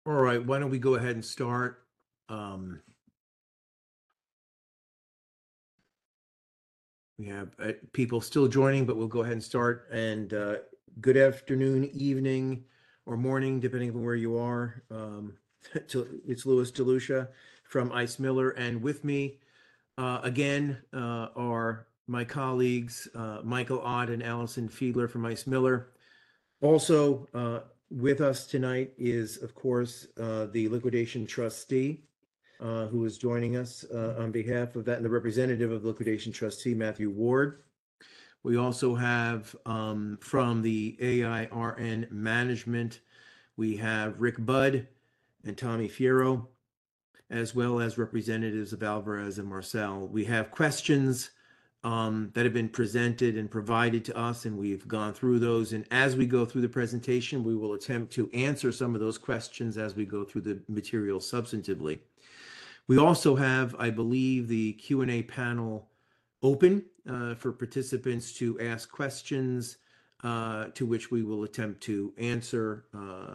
All right, why don't we go ahead and start? Um, we have people still joining, but we'll go ahead and start. And good afternoon, evening, or morning, depending on where you are. It's Louis DeLucia from Ice Miller, and with me again are my colleagues Michael Ott and Allison Fiedler from Ice Miller. Also with us tonight is, of course, the liquidation trustee, who is joining us on behalf of that, and the representative of the liquidation trustee, Matthew Ward. We also have from the AIRN management, we have Rick Budd and Tommy Fiero, as well as representatives of Alvarez and Marcel. We have questions that have been presented and provided to us, and we've gone through those. And as we go through the presentation, we will attempt to answer some of those questions as we go through the material substantively. We also have, I believe, the Q&A panel open for participants to ask questions, to which we will attempt to answer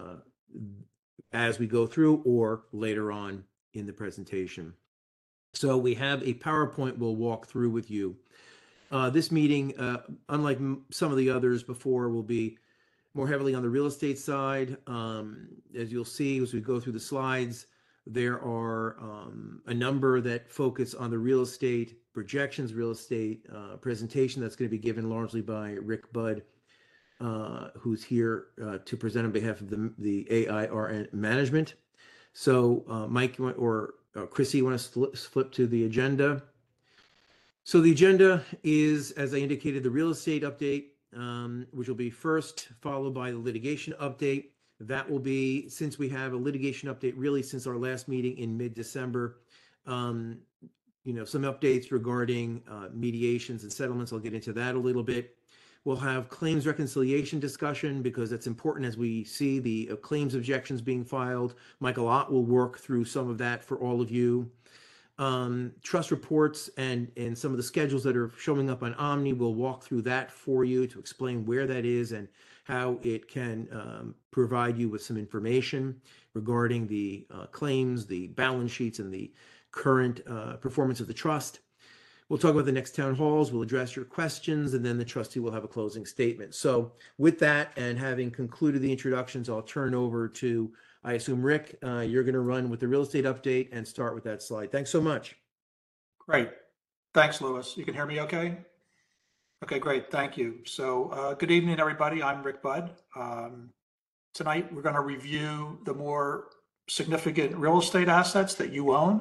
as we go through or later on in the presentation. So we have a PowerPoint we'll walk through with you. This meeting, unlike some of the others before, will be more heavily on the real estate side. As you'll see as we go through the slides, there are a number that focus on the real estate projections, real estate presentation that's going to be given largely by Rick Budd, who's here to present on behalf of the AIRN management. So Mike or Chrissy, you want to flip to the agenda? So the agenda is, as I indicated, the real estate update, which will be first, followed by the litigation update. That will be, since we have a litigation update really since our last meeting in mid-December, some updates regarding mediations and settlements. I'll get into that a little bit. We'll have claims reconciliation discussion because that's important as we see the claims objections being filed. Michael Ott will work through some of that for all of you. Trust reports and some of the schedules that are showing up on Omni, we'll walk through that for you to explain where that is and how it can provide you with some information regarding the claims, the balance sheets, and the current performance of the trust. We'll talk about the next town halls, we'll address your questions, and then the trustee will have a closing statement. So with that, and having concluded the introductions, I'll turn over to, I assume, Rick, you're going to run with the real estate update and start with that slide. Thanks so much. Great. Thanks, Louis. You can hear me okay? Okay, great. Thank you. So good evening, everybody. I'm Rick Budd. Tonight, we're going to review the more significant real estate assets that you own.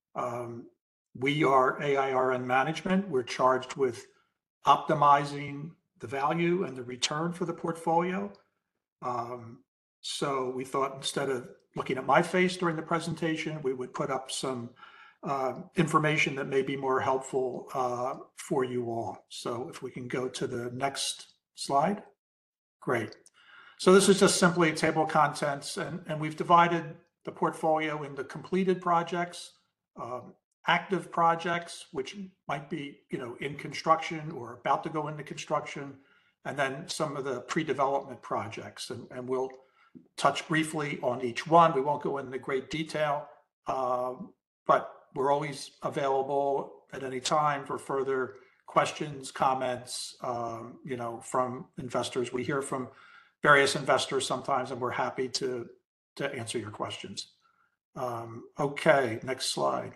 We are AIRN Management. We're charged with optimizing the value and the return for the portfolio. So we thought instead of looking at my face during the presentation, we would put up some information that may be more helpful for you all. So if we can go to the next slide. Great. So this is just simply a table of contents, and we've divided the portfolio into completed projects, active projects, which might be in construction or about to go into construction, and then some of the pre-development projects. And we'll touch briefly on each one. We won't go into great detail, but we're always available at any time for further questions, comments, from investors. We hear from various investors sometimes, and we're happy to answer your questions. Okay, next slide.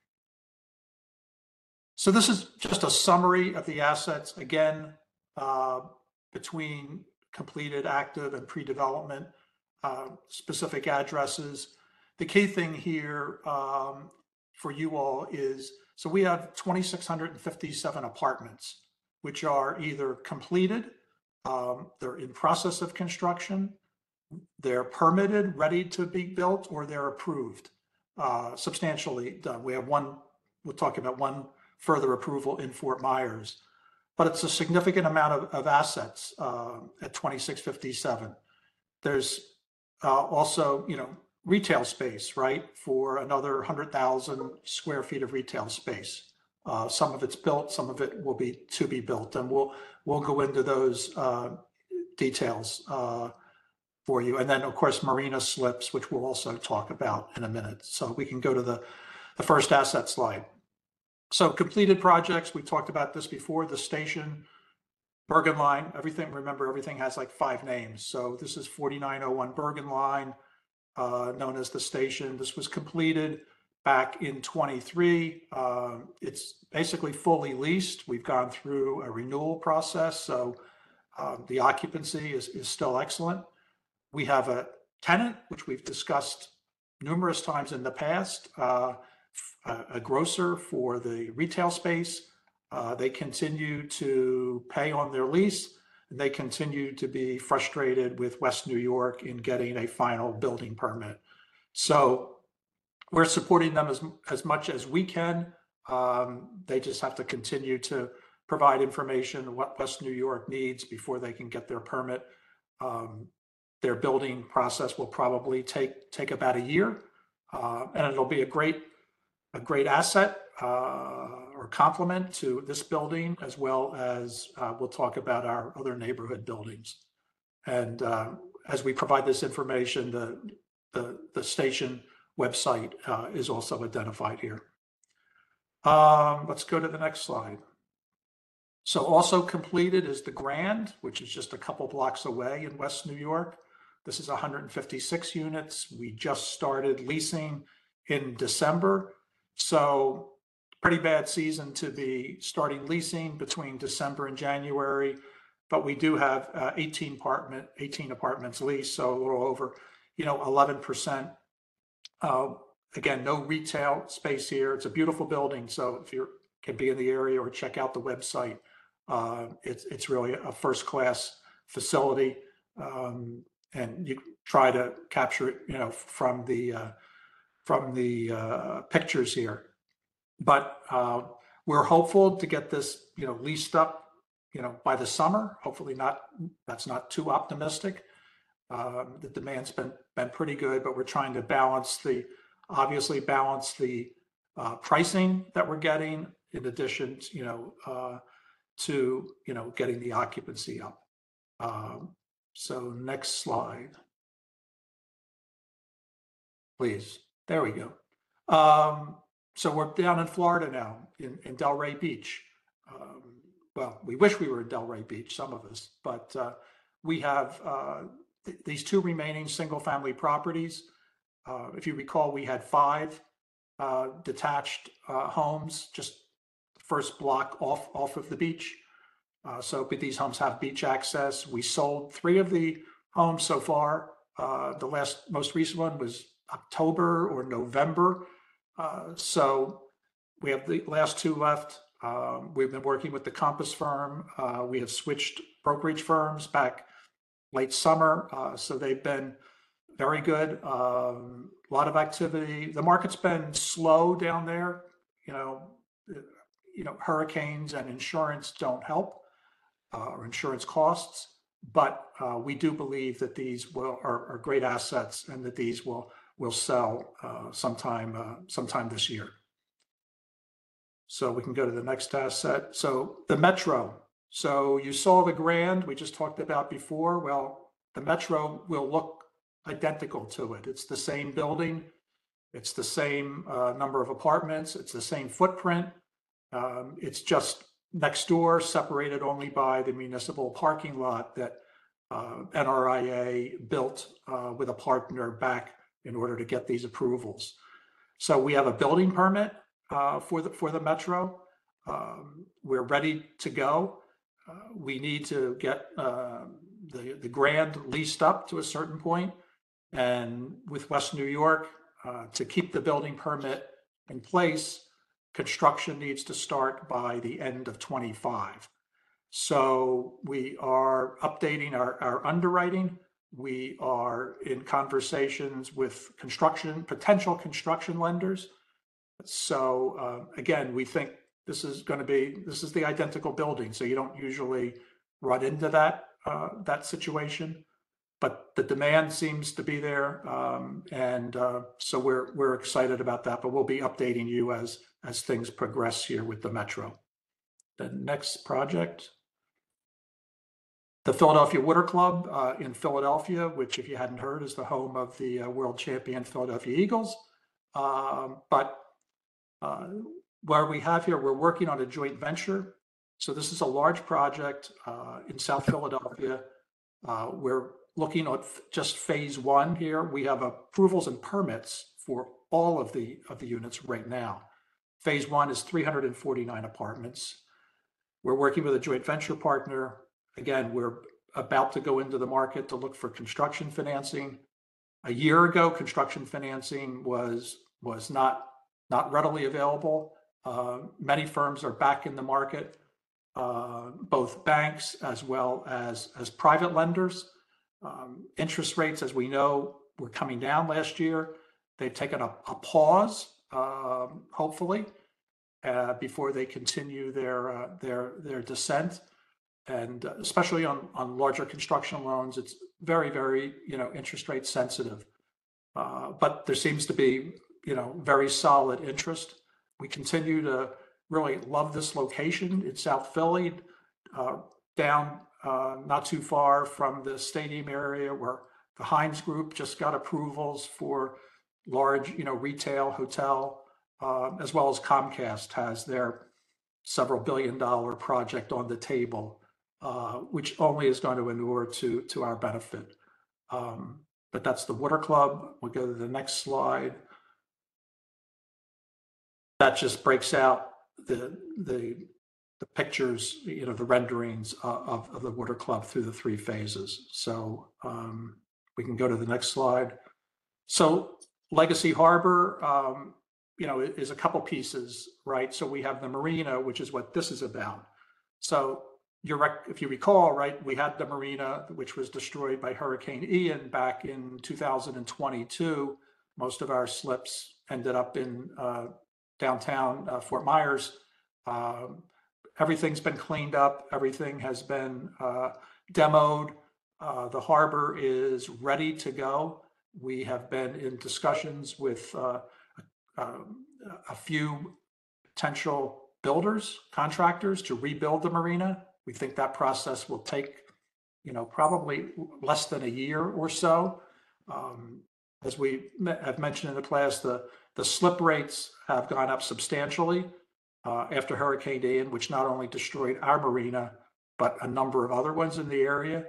So this is just a summary of the assets, again, between completed, active, and pre-development, specific addresses. The key thing here for you all is, so we have 2,657 apartments, which are either completed, they're in process of construction, they're permitted, ready to be built, or they're approved, substantially done. We have one, we'll talk about one further approval in Fort Myers, but it's a significant amount of assets at 2,657. There's also, retail space, right, for another 100,000 square feet of retail space. Some of it's built, some of it will be to be built, and we'll go into those details. for you. And then, of course, Marina Slips, which we'll also talk about in a minute. So we can go to the first asset slide. So completed projects, we talked about this before, the station, Bergen Line, everything, remember, everything has like 5 names. So this is 4901 Bergen Line, known as the station. This was completed back in 23. It's basically fully leased. We've gone through a renewal process, so the occupancy is still excellent. We have a tenant, which we've discussed numerous times in the past, a grocer for the retail space. They continue to pay on their lease, and they continue to be frustrated with West New York in getting a final building permit. So we're supporting them as much as we can. They just have to continue to provide information what West New York needs before they can get their permit. Their building process will probably take about a year, and it'll be a great asset or complement to this building, as well as we'll talk about our other neighborhood buildings. And as we provide this information, the station website is also identified here. Let's go to the next slide. So also completed is the Grand, which is just a couple blocks away in West New York. This is 156 units. We just started leasing in December. So pretty bad season to be starting leasing between December and January, but we do have 18 apartments leased, so a little over, 11%. Again, no retail space here. It's a beautiful building, so if you can be in the area or check out the website, it's really a first-class facility, and you try to capture it, from the pictures here. But we're hopeful to get this, leased up, by the summer. Hopefully that's not too optimistic. The demand's been pretty good, but we're trying to obviously balance the pricing that we're getting, in addition, to getting the occupancy up. So next slide, please. There we go. So we're down in Florida now, in Delray Beach. Well, we wish we were in Delray Beach, some of us, but we have these 2 remaining single-family properties. If you recall, we had 5 detached homes, just the first block off of the beach. So these homes have beach access. We sold 3 of the homes so far. The most recent one was October or November. So we have the last 2 left. We've been working with the Compass firm. We have switched brokerage firms back late summer. So they've been very good. A lot of activity. The market's been slow down there. Hurricanes and insurance don't help, or insurance costs. But we do believe that these are great assets, and that these will sell sometime this year. So we can go to the next asset. So the Metro. So you saw the Grand we just talked about before. Well, the Metro will look identical to it. It's the same building. It's the same number of apartments. It's the same footprint. It's just next door, separated only by the municipal parking lot that NRIA built with a partner back in order to get these approvals. So we have a building permit for the Metro. We're ready to go. We need to get the Grand leased up to a certain point, and with West New York, to keep the building permit in place, construction needs to start by the end of 25. So we are updating our underwriting. We are in conversations with potential construction lenders. So again, we think this is the identical building. So you don't usually run into that situation, but the demand seems to be there. And so we're excited about that, but we'll be updating you as things progress here with the Metro. The next project. The Philadelphia Water Club in Philadelphia, which, if you hadn't heard, is the home of the world champion Philadelphia Eagles. But where we have here, we're working on a joint venture. So this is a large project in South Philadelphia. We're looking at just phase one here. We have approvals and permits for all of the units right now. Phase one is 349 apartments. We're working with a joint venture partner. Again, we're about to go into the market to look for construction financing. A year ago, construction financing was not readily available. Many firms are back in the market, both banks as well as private lenders. Interest rates, as we know, were coming down last year. They've taken a pause, hopefully, before they continue their descent. And especially on larger construction loans, it's very, very, interest rate sensitive. But there seems to be, very solid interest. We continue to really love this location. It's South Philly, down not too far from the stadium area, where the Heinz Group just got approvals for large, retail, hotel, as well as Comcast has their several billion-dollar project on the table, which only is going to inure to our benefit. But that's the Water Club. We'll go to the next slide. That just breaks out the pictures, the renderings of the Water Club through the three phases. So we can go to the next slide. So Legacy Harbor, is a couple pieces, right? So we have the marina, which is what this is about. So if you recall, right, we had the marina, which was destroyed by Hurricane Ian back in 2022. Most of our slips ended up in downtown Fort Myers. Everything's been cleaned up. Everything has been demoed. The harbor is ready to go. We have been in discussions with a few potential builders, contractors, to rebuild the marina. We think that process will take, probably less than a year or so. As we have mentioned in the past, the slip rates have gone up substantially after Hurricane Ian, which not only destroyed our marina, but a number of other ones in the area.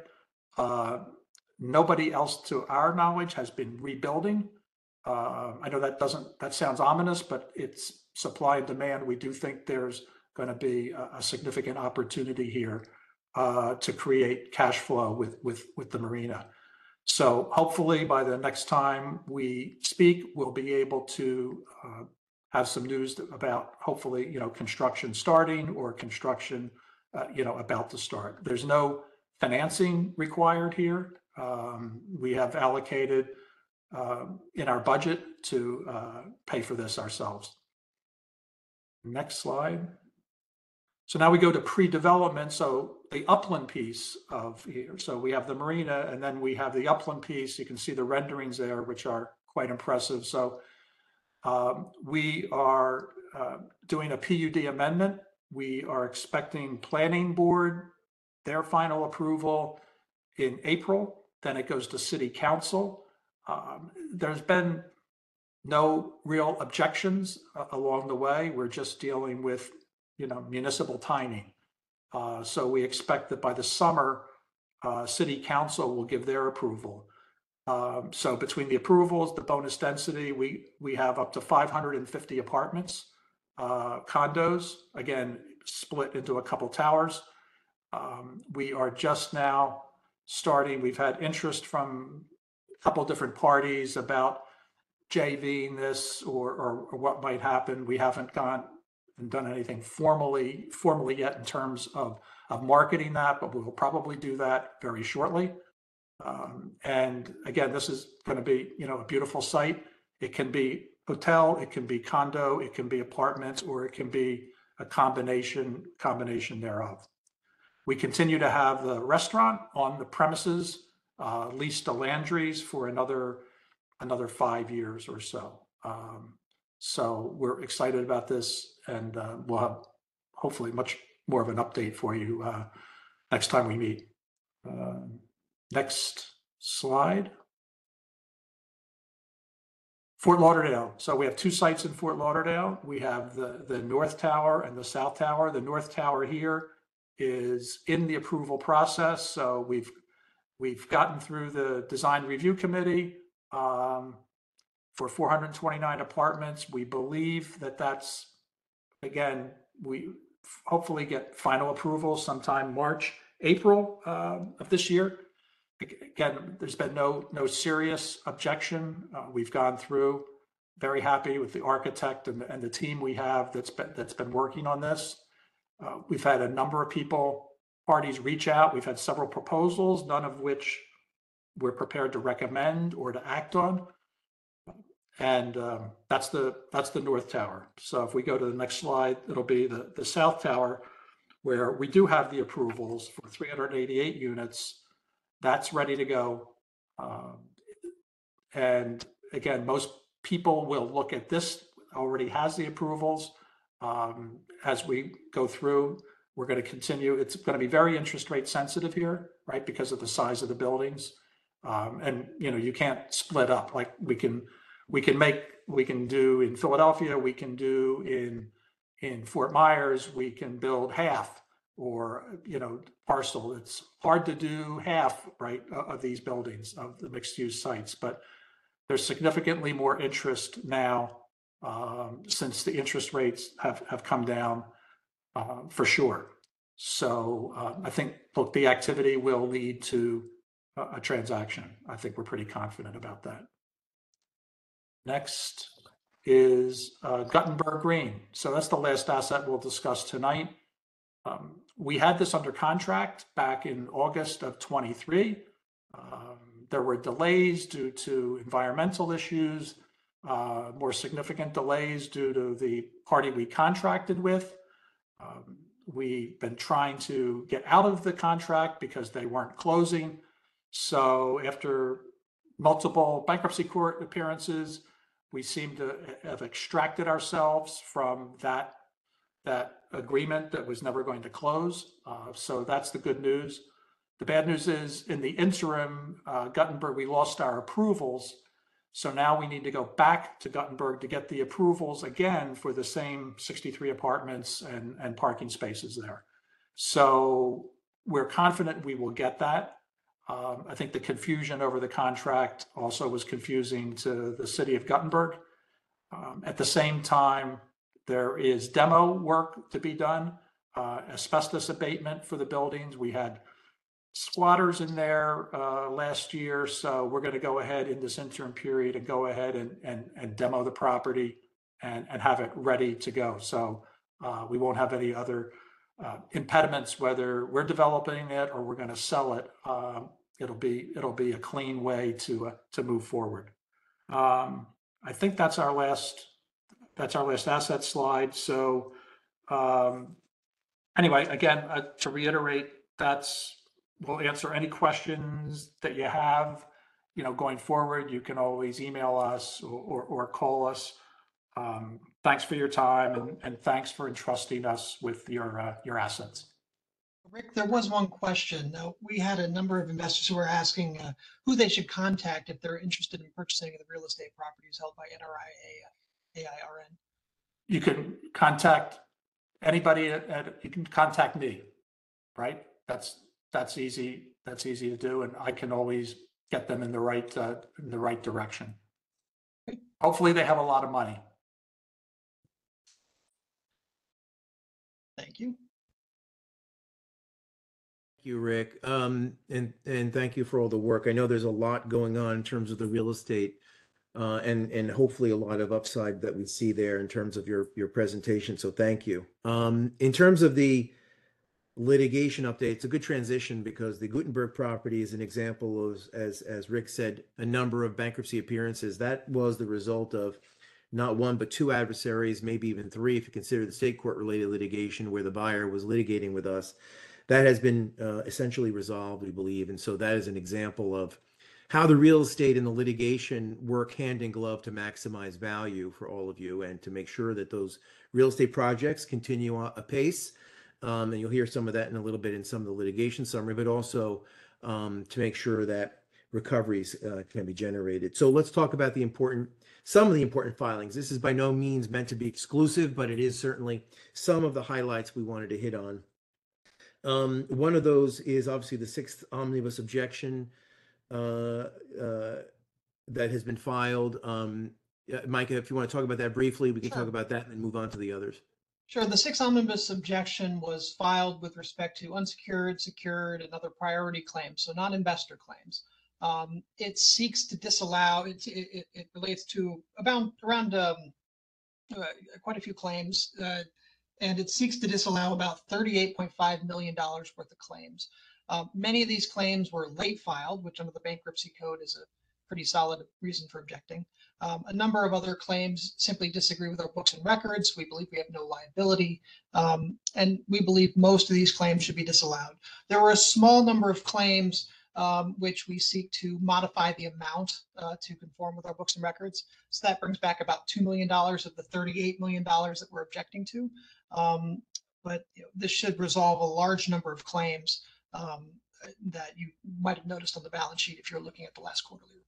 Nobody else, to our knowledge, has been rebuilding. I know that sounds ominous, but it's supply and demand. We do think there's going to be a significant opportunity here to create cash flow with the marina. So hopefully by the next time we speak, we'll be able to have some news about, hopefully, construction starting or construction, about to start. There's no financing required here. We have allocated in our budget to pay for this ourselves. Next slide. So now we go to pre-development. So the upland piece of here. So we have the marina, and then we have the upland piece. You can see the renderings there, which are quite impressive. So we are doing a PUD amendment. We are expecting planning board, their final approval in April. Then it goes to city council. There's been no real objections along the way. We're just dealing with, municipal timing. So we expect that by the summer, city council will give their approval. So between the approvals, the bonus density, we have up to 550 apartments, condos, again, split into a couple towers. We are just now starting. We've had interest from a couple different parties about JVing this or what might happen. We haven't gone and done anything formally yet in terms of marketing that, but we will probably do that very shortly. And again, this is going to be, a beautiful site. It can be hotel, it can be condo, it can be apartments, or it can be a combination thereof. We continue to have the restaurant on the premises, leased to Landry's for another 5 years or so. So we're excited about this, and we'll have hopefully much more of an update for you next time we meet. Next slide. Fort Lauderdale. So we have two sites in Fort Lauderdale. We have the North Tower and the South Tower. The North Tower here is in the approval process. So we've gotten through the design review committee for 429 apartments. We believe that that's, again, we hopefully get final approval sometime March, April of this year. Again, there's been no serious objection. We've gone through, very happy with the architect and the team we have that's been working on this. We've had a number of parties reach out. We've had several proposals, none of which we're prepared to recommend or to act on. And that's the North Tower. So if we go to the next slide, it'll be the South Tower, where we do have the approvals for 388 units. That's ready to go. And again, most people will look at this, already has the approvals. As we go through, we're going to continue. It's going to be very interest rate sensitive here, right? Because of the size of the buildings. And you can't split up. Like we can do in Philadelphia, we can do in Fort Myers, we can build half or parcel. It's hard to do half, right, of these buildings, of the mixed use sites, but there's significantly more interest now since the interest rates have come down for sure. So I think, look, the activity will lead to a transaction. I think we're pretty confident about that. Next is Guttenberg Green. So that's the last asset we'll discuss tonight. We had this under contract back in August of 23. There were delays due to environmental issues, more significant delays due to the party we contracted with. We've been trying to get out of the contract because they weren't closing. So after multiple bankruptcy court appearances, we seem to have extracted ourselves from that agreement that was never going to close. So that's the good news. The bad news is, in the interim, Guttenberg, we lost our approvals. So now we need to go back to Guttenberg to get the approvals again for the same 63 apartments and parking spaces there. So we're confident we will get that. I think the confusion over the contract also was confusing to the city of Guttenberg. At the same time, there is demo work to be done, asbestos abatement for the buildings. We had squatters in there last year, so we're going to go ahead in this interim period and go ahead and demo the property and have it ready to go. So we won't have any other impediments, whether we're developing it or we're going to sell it. It'll be a clean way to move forward. I think that's our last asset slide. So anyway, again, to reiterate, we'll answer any questions that you have. Going forward, you can always email us or call us. Thanks for your time and thanks for entrusting us with your assets. Rick, there was one question. We had a number of investors who were asking who they should contact if they're interested in purchasing the real estate properties held by NRI AIRN. You can contact anybody you can contact me, right? That's easy. That's easy to do, and I can always get them in the right direction. Hopefully, they have a lot of money. Thank you. Thank you, Rick. And thank you for all the work. I know there's a lot going on in terms of the real estate, and hopefully a lot of upside that we see there in terms of your presentation. So thank you. In terms of the litigation update, it's a good transition because the Guttenberg property is an example of, as Rick said, a number of bankruptcy appearances. That was the result of not one, but two adversaries, maybe even three, if you consider the state court related litigation where the buyer was litigating with us. That has been essentially resolved, we believe. And so that is an example of how the real estate and the litigation work hand in glove to maximize value for all of you and to make sure that those real estate projects continue apace. And you'll hear some of that in a little bit in some of the litigation summary, but also to make sure that recoveries can be generated. So let's talk about some of the important filings. This is by no means meant to be exclusive, but it is certainly some of the highlights we wanted to hit on. One of those is obviously the sixth omnibus objection that has been filed. Micah, if you want to talk about that briefly, we can Sure. talk about that and then move on to the others. Sure. The sixth omnibus objection was filed with respect to unsecured, secured, and other priority claims, so non-investor claims. It seeks to disallow, it relates to around quite a few claims, and it seeks to disallow about $38.5 million worth of claims. Many of these claims were late filed, which under the bankruptcy code is a pretty solid reason for objecting. A number of other claims simply disagree with our books and records. We believe we have no liability, and we believe most of these claims should be disallowed. There were a small number of claims which we seek to modify the amount to conform with our books and records. So that brings back about $2 million of the $38 million that we're objecting to. But this should resolve a large number of claims that you might have noticed on the balance sheet if you're looking at the last quarterly report.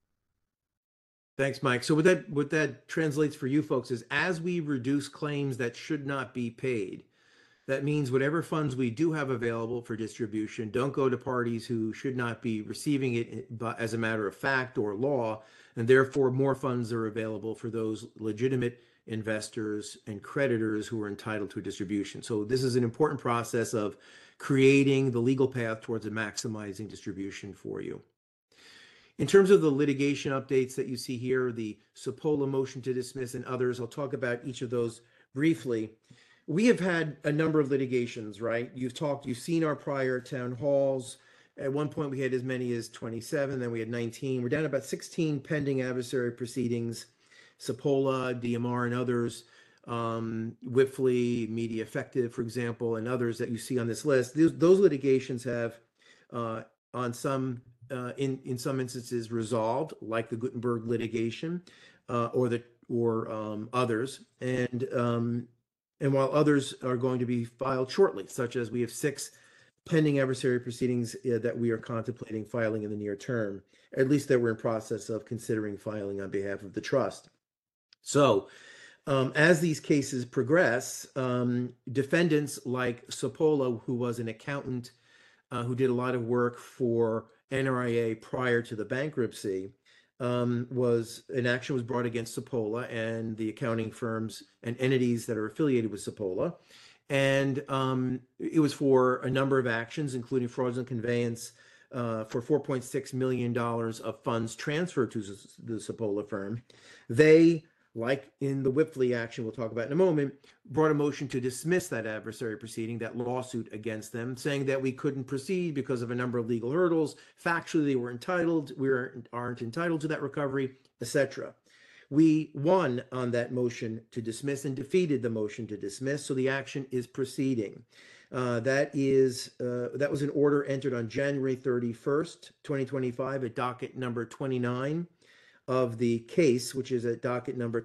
Thanks, Mike. So what that translates for you folks is as we reduce claims that should not be paid, that means whatever funds we do have available for distribution don't go to parties who should not be receiving it as a matter of fact or law, and therefore more funds are available for those legitimate investors and creditors who are entitled to a distribution. So this is an important process of creating the legal path towards a maximizing distribution for you. In terms of the litigation updates that you see here, the Sapola motion to dismiss and others, I'll talk about each of those briefly. We have had a number of litigations, right? You've seen our prior town halls. At one point we had as many as 27, then we had 19. We're down to about 16 pending adversary proceedings. Sapola, DMR, and others, Wipfli, Media Effective, for example, and others that you see on this list. Those litigations have, in some instances, resolved, like the Gutenberg litigation, or others, and while others are going to be filed shortly, such as we have 6 pending adversary proceedings that we are contemplating filing in the near term, at least that we're in process of considering filing on behalf of the trust. So as these cases progress, defendants like Sapola, who was an accountant who did a lot of work for NRIA prior to the bankruptcy, an action was brought against Sapola and the accounting firms and entities that are affiliated with Sapola. And it was for a number of actions, including fraudulent conveyance for $4.6 million of funds transferred to the Sapola firm. They, like in the Wipfli action we'll talk about in a moment, brought a motion to dismiss that adversary proceeding, that lawsuit against them, saying that we couldn't proceed because of a number of legal hurdles. Factually, they were entitled, we aren't entitled to that recovery, etc. We won on that motion to dismiss and defeated the motion to dismiss, so the action is proceeding. That was an order entered on January 31st, 2025 at docket number 29 of the case, which is at docket number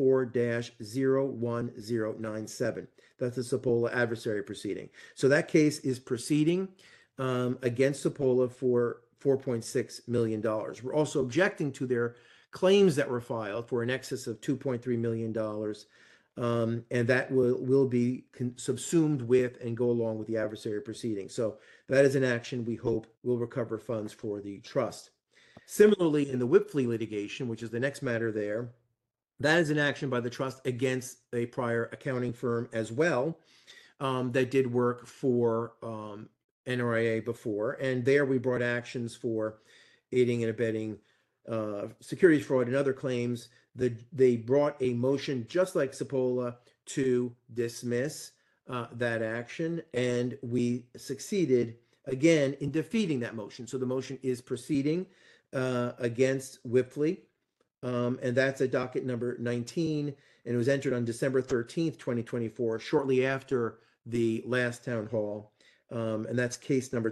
24-01097. That's the Sapola adversary proceeding. So that case is proceeding against Sapola for $4.6 million. We're also objecting to their claims that were filed for an excess of $2.3 million, and that will be subsumed with and go along with the adversary proceeding. So that is an action we hope will recover funds for the trust. Similarly, in the Wipfli litigation, which is the next matter there, that is an action by the trust against a prior accounting firm as well that did work for NRIA before. And there we brought actions for aiding and abetting securities fraud and other claims. They brought a motion just like Sapola to dismiss that action, and we succeeded again in defeating that motion. So the motion is proceeding against Wipfli, and that's at docket number 19, and it was entered on December 13th, 2024, shortly after the last town hall, and that's case number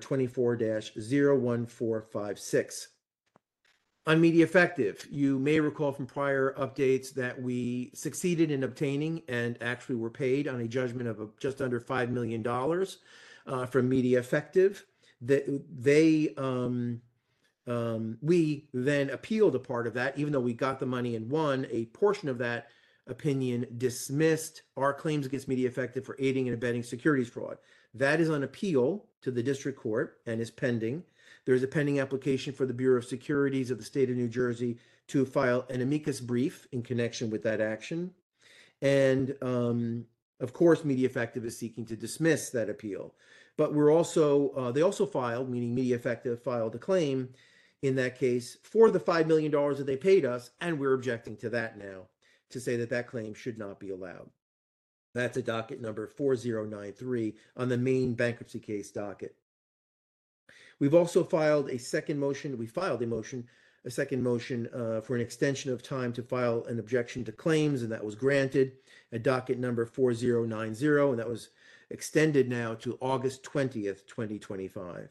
24-01456. On Media Effective, you may recall from prior updates that we succeeded in obtaining and actually were paid on a judgment of just under $5 million from Media Effective. we then appealed a part of that, even though we got the money and won. A portion of that opinion dismissed our claims against Media Effective for aiding and abetting securities fraud. That is on appeal to the district court and is pending. There's a pending application for the Bureau of Securities of the state of New Jersey to file an amicus brief in connection with that action. And of course, Media Effective is seeking to dismiss that appeal. But we're also, they also filed, meaning Media Effective filed a claim in that case for the $5 million that they paid us, and we're objecting to that now to say that that claim should not be allowed. That's a docket number 4093 on the main bankruptcy case docket. We've also filed a second motion. A second motion for an extension of time to file an objection to claims, and that was granted at docket number 4090, and that was extended now to August 20th, 2025.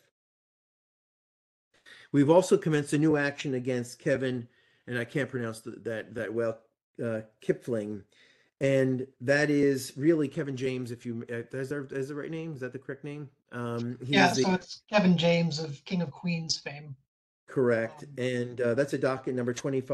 We've also commenced a new action against Kevin, and I can't pronounce that well, Kipfling, and that is really Kevin James. If you is the right name? Is that the correct name? So it's Kevin James of King of Queens fame. Correct. And that's a docket number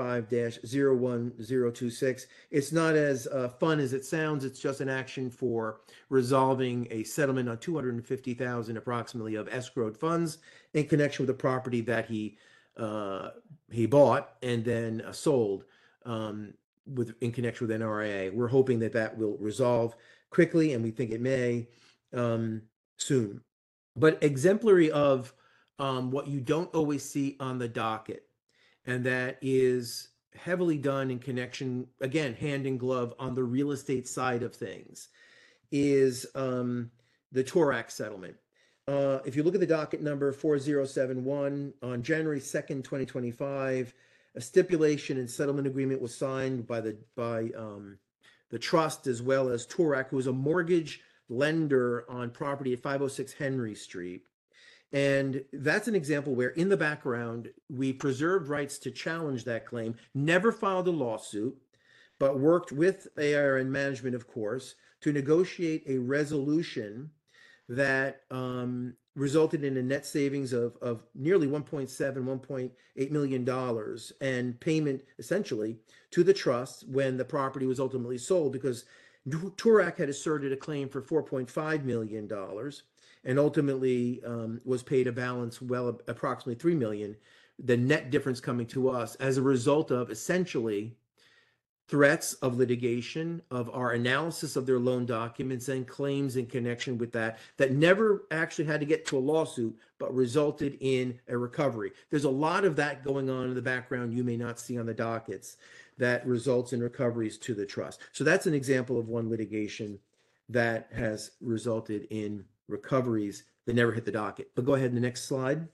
25-01026. It's not as fun as it sounds. It's just an action for resolving a settlement on $250,000 approximately of escrowed funds in connection with a property that he bought and then sold in connection with NRA. We're hoping that that will resolve quickly, and we think it may soon. But exemplary of what you don't always see on the docket, and that is heavily done in connection, again, hand in glove on the real estate side of things, is the Torax settlement. If you look at the docket number 4071, on January 2nd, 2025, a stipulation and settlement agreement was signed by the trust as well as Torax, who is a mortgage lender on property at 506 Henry Street. And that's an example where in the background, we preserved rights to challenge that claim, never filed a lawsuit, but worked with ARN management, of course, to negotiate a resolution that resulted in a net savings of nearly $1.8 million and payment essentially to the trust when the property was ultimately sold, because Torax had asserted a claim for $4.5 million and ultimately was paid a balance approximately $3 million, the net difference coming to us as a result of essentially threats of litigation, of our analysis of their loan documents and claims in connection with that never actually had to get to a lawsuit, but resulted in a recovery. There's a lot of that going on in the background you may not see on the dockets that results in recoveries to the trust. So that's an example of one litigation that has resulted in recoveries that never hit the docket. But go ahead in the next slide.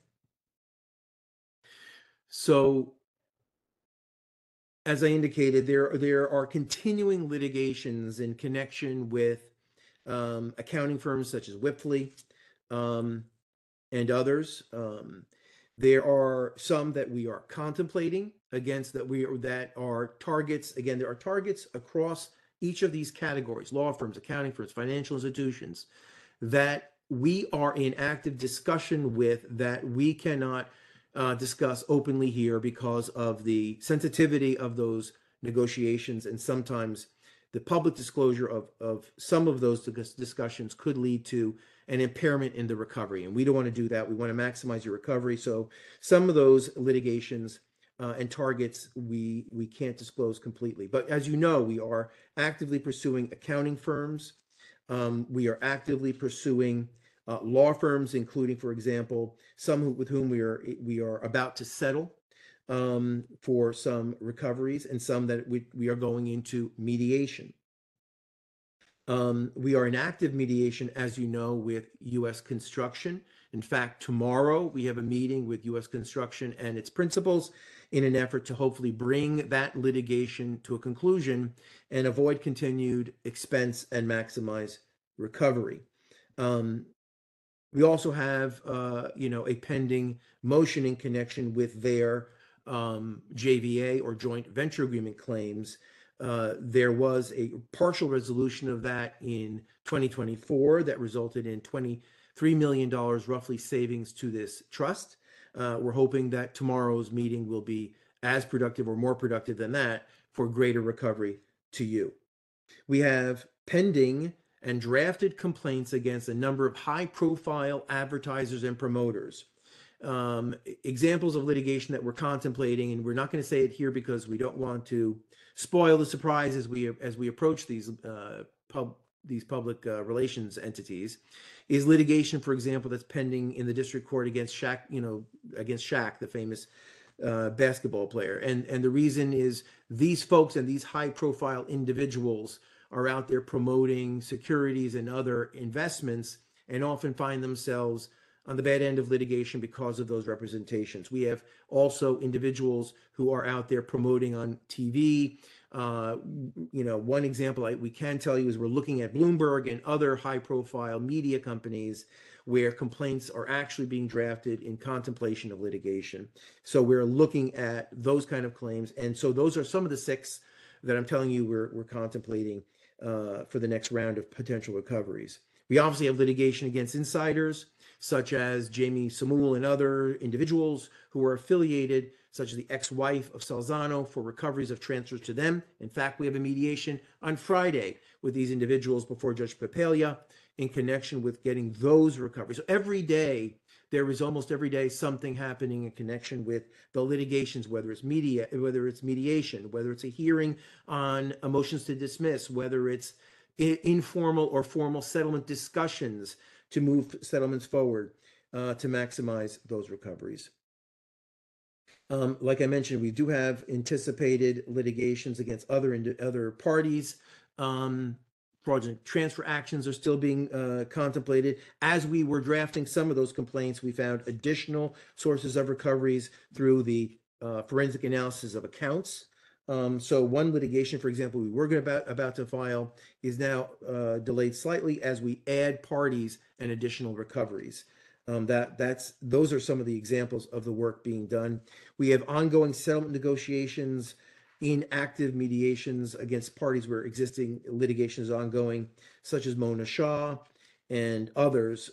So as I indicated, there are continuing litigations in connection with accounting firms such as Wipfli and others. There are some that we are contemplating against that are targets. Again, there are targets across each of these categories: law firms, accounting firms, financial institutions, that we are in active discussion with, that we cannot discuss openly here because of the sensitivity of those negotiations, and sometimes the public disclosure of some of those discussions could lead to an impairment in the recovery, and we don't want to do that. We want to maximize your recovery. So some of those litigations and targets we can't disclose completely. But as you know, we are actively pursuing accounting firms. We are actively pursuing law firms, including, for example, some with whom we are about to settle for some recoveries, and some that we are going into mediation. We are in active mediation, as you know, with U.S. Construction. In fact, tomorrow we have a meeting with U.S. Construction and its principals in an effort to hopefully bring that litigation to a conclusion and avoid continued expense and maximize recovery. We also have, a pending motion in connection with their JVA or joint venture agreement claims. There was a partial resolution of that in 2024 that resulted in $3 million roughly savings to this trust. We're hoping that tomorrow's meeting will be as productive or more productive than that for greater recovery to you. We have pending and drafted complaints against a number of high-profile advertisers and promoters. Examples of litigation that we're contemplating, and we're not going to say it here because we don't want to spoil the surprise as we approach these public relations entities, is litigation, for example, that's pending in the district court against Shaq, against Shaq, the famous basketball player. And the reason is these folks and these high-profile individuals are out there promoting securities and other investments and often find themselves on the bad end of litigation because of those representations. We have also individuals who are out there promoting on TV. One example we can tell you is we're looking at Bloomberg and other high-profile media companies where complaints are actually being drafted in contemplation of litigation. So we're looking at those kind of claims. And so those are some of the 6 that I'm telling you we're contemplating for the next round of potential recoveries. We obviously have litigation against insiders, such as Jamie Samul and other individuals who are affiliated, such as the ex-wife of Salzano, for recoveries of transfers to them. In fact, we have a mediation on Friday with these individuals before Judge Papalia in connection with getting those recoveries. So almost every day something happening in connection with the litigations, whether it's mediation, whether it's a hearing on motions to dismiss, whether it's informal or formal settlement discussions to move settlements forward to maximize those recoveries. Like I mentioned, we do have anticipated litigations against other parties. Fraudulent transfer actions are still being contemplated. As we were drafting some of those complaints, we found additional sources of recoveries through the forensic analysis of accounts. So one litigation, for example, we were about to file is now delayed slightly as we add parties and additional recoveries. Those are some of the examples of the work being done. We have ongoing settlement negotiations in active mediations against parties where existing litigation is ongoing, such as Mona Shaw and others.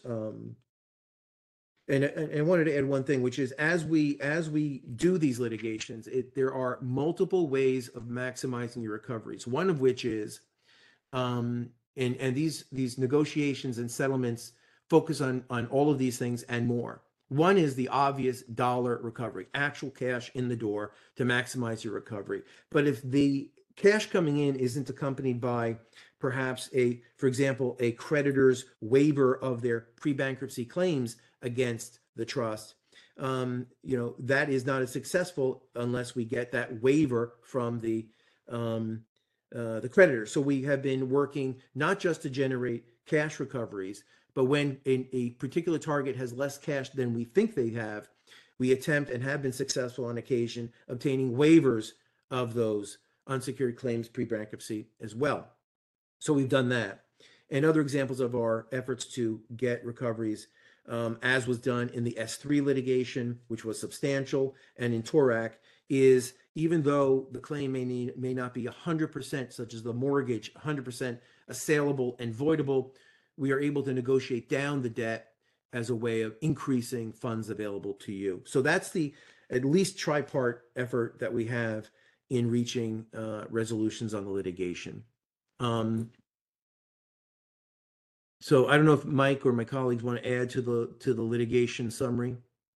And I wanted to add one thing, which is as we do these litigations, there are multiple ways of maximizing your recoveries. One of which is, and these negotiations and settlements focus on all of these things and more. One is the obvious dollar recovery, actual cash in the door to maximize your recovery. But if the cash coming in isn't accompanied by perhaps for example, a creditor's waiver of their pre-bankruptcy claims against the trust, that is not as successful unless we get that waiver from the creditor. So we have been working not just to generate cash recoveries, but when a particular target has less cash than we think they have, we attempt and have been successful on occasion obtaining waivers of those unsecured claims pre-bankruptcy as well. So we've done that. And other examples of our efforts to get recoveries, as was done in the S3 litigation, which was substantial, and in TORAC, is even though the claim may not be 100%, such as the mortgage, 100% assailable and voidable, we are able to negotiate down the debt as a way of increasing funds available to you. So that's the at least tripart effort that we have in reaching resolutions on the litigation. So I don't know if Mike or my colleagues want to add to the litigation summary.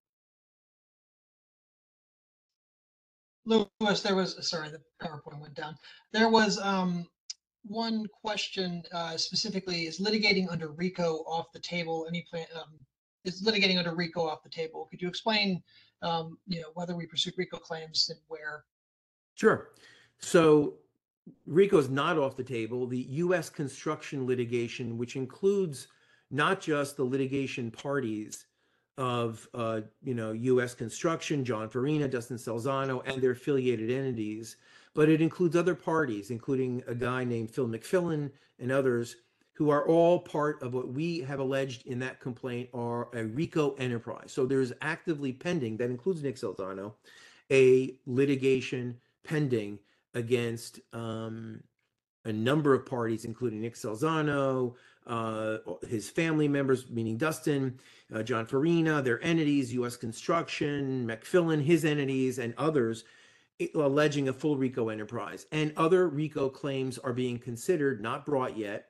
Louis, sorry, the PowerPoint went down. There was one question specifically: is litigating under RICO off the table? Is litigating under RICO off the table? Could you explain, whether we pursued RICO claims and where? Sure. So RICO is not off the table. The U.S. construction litigation, which includes not just the litigation parties of U.S. construction, John Farina, Dustin Salzano, and their affiliated entities, but it includes other parties, including a guy named Phil McFillin and others, who are all part of what we have alleged in that complaint are a RICO enterprise. So there's actively pending, that includes Nick Salzano, a litigation pending against a number of parties, including Nick Salzano, his family members, meaning Dustin, John Farina, their entities, U.S. Construction, McFillin, his entities, and others, alleging a full RICO enterprise. And other RICO claims are being considered, not brought yet.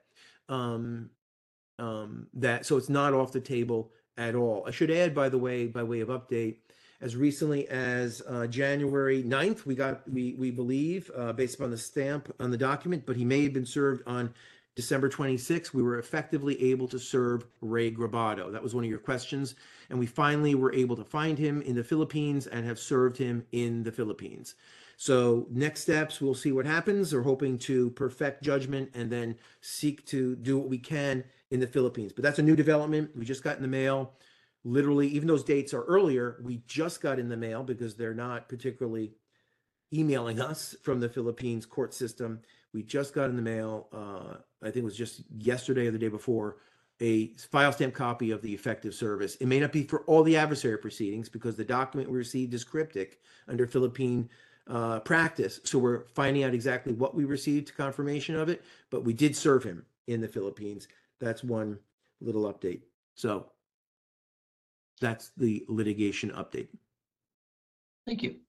So it's not off the table at all. I should add, by the way, by way of update, as recently as January 9th, we believe, based upon the stamp on the document, but he may have been served on December 26th, we were effectively able to serve Ray Grabato. That was one of your questions. And we finally were able to find him in the Philippines and have served him in the Philippines. So next steps, we'll see what happens. We're hoping to perfect judgment and then seek to do what we can in the Philippines. But that's a new development. We just got in the mail. Literally, even those dates are earlier, we just got in the mail because they're not particularly emailing us from the Philippines court system. We just got in the mail, I think it was just yesterday or the day before, a file stamp copy of the effective service. It may not be for all the adversary proceedings because the document we received is cryptic under Philippine practice. So we're finding out exactly what we received, confirmation of it, but we did serve him in the Philippines. That's one little update. So that's the litigation update. Thank you.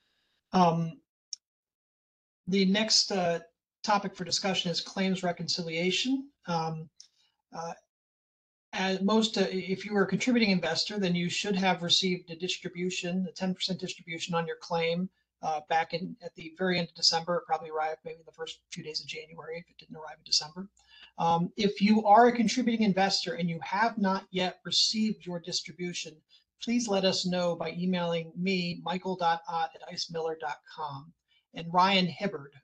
The next topic for discussion is claims reconciliation. As most, if you were a contributing investor, then you should have received a distribution, a 10% distribution on your claim back at the very end of December. It probably arrived maybe the first few days of January if it didn't arrive in December. If you are a contributing investor and you have not yet received your distribution, please let us know by emailing me, michael.ott@icemiller.com, and Ryan Hibbard,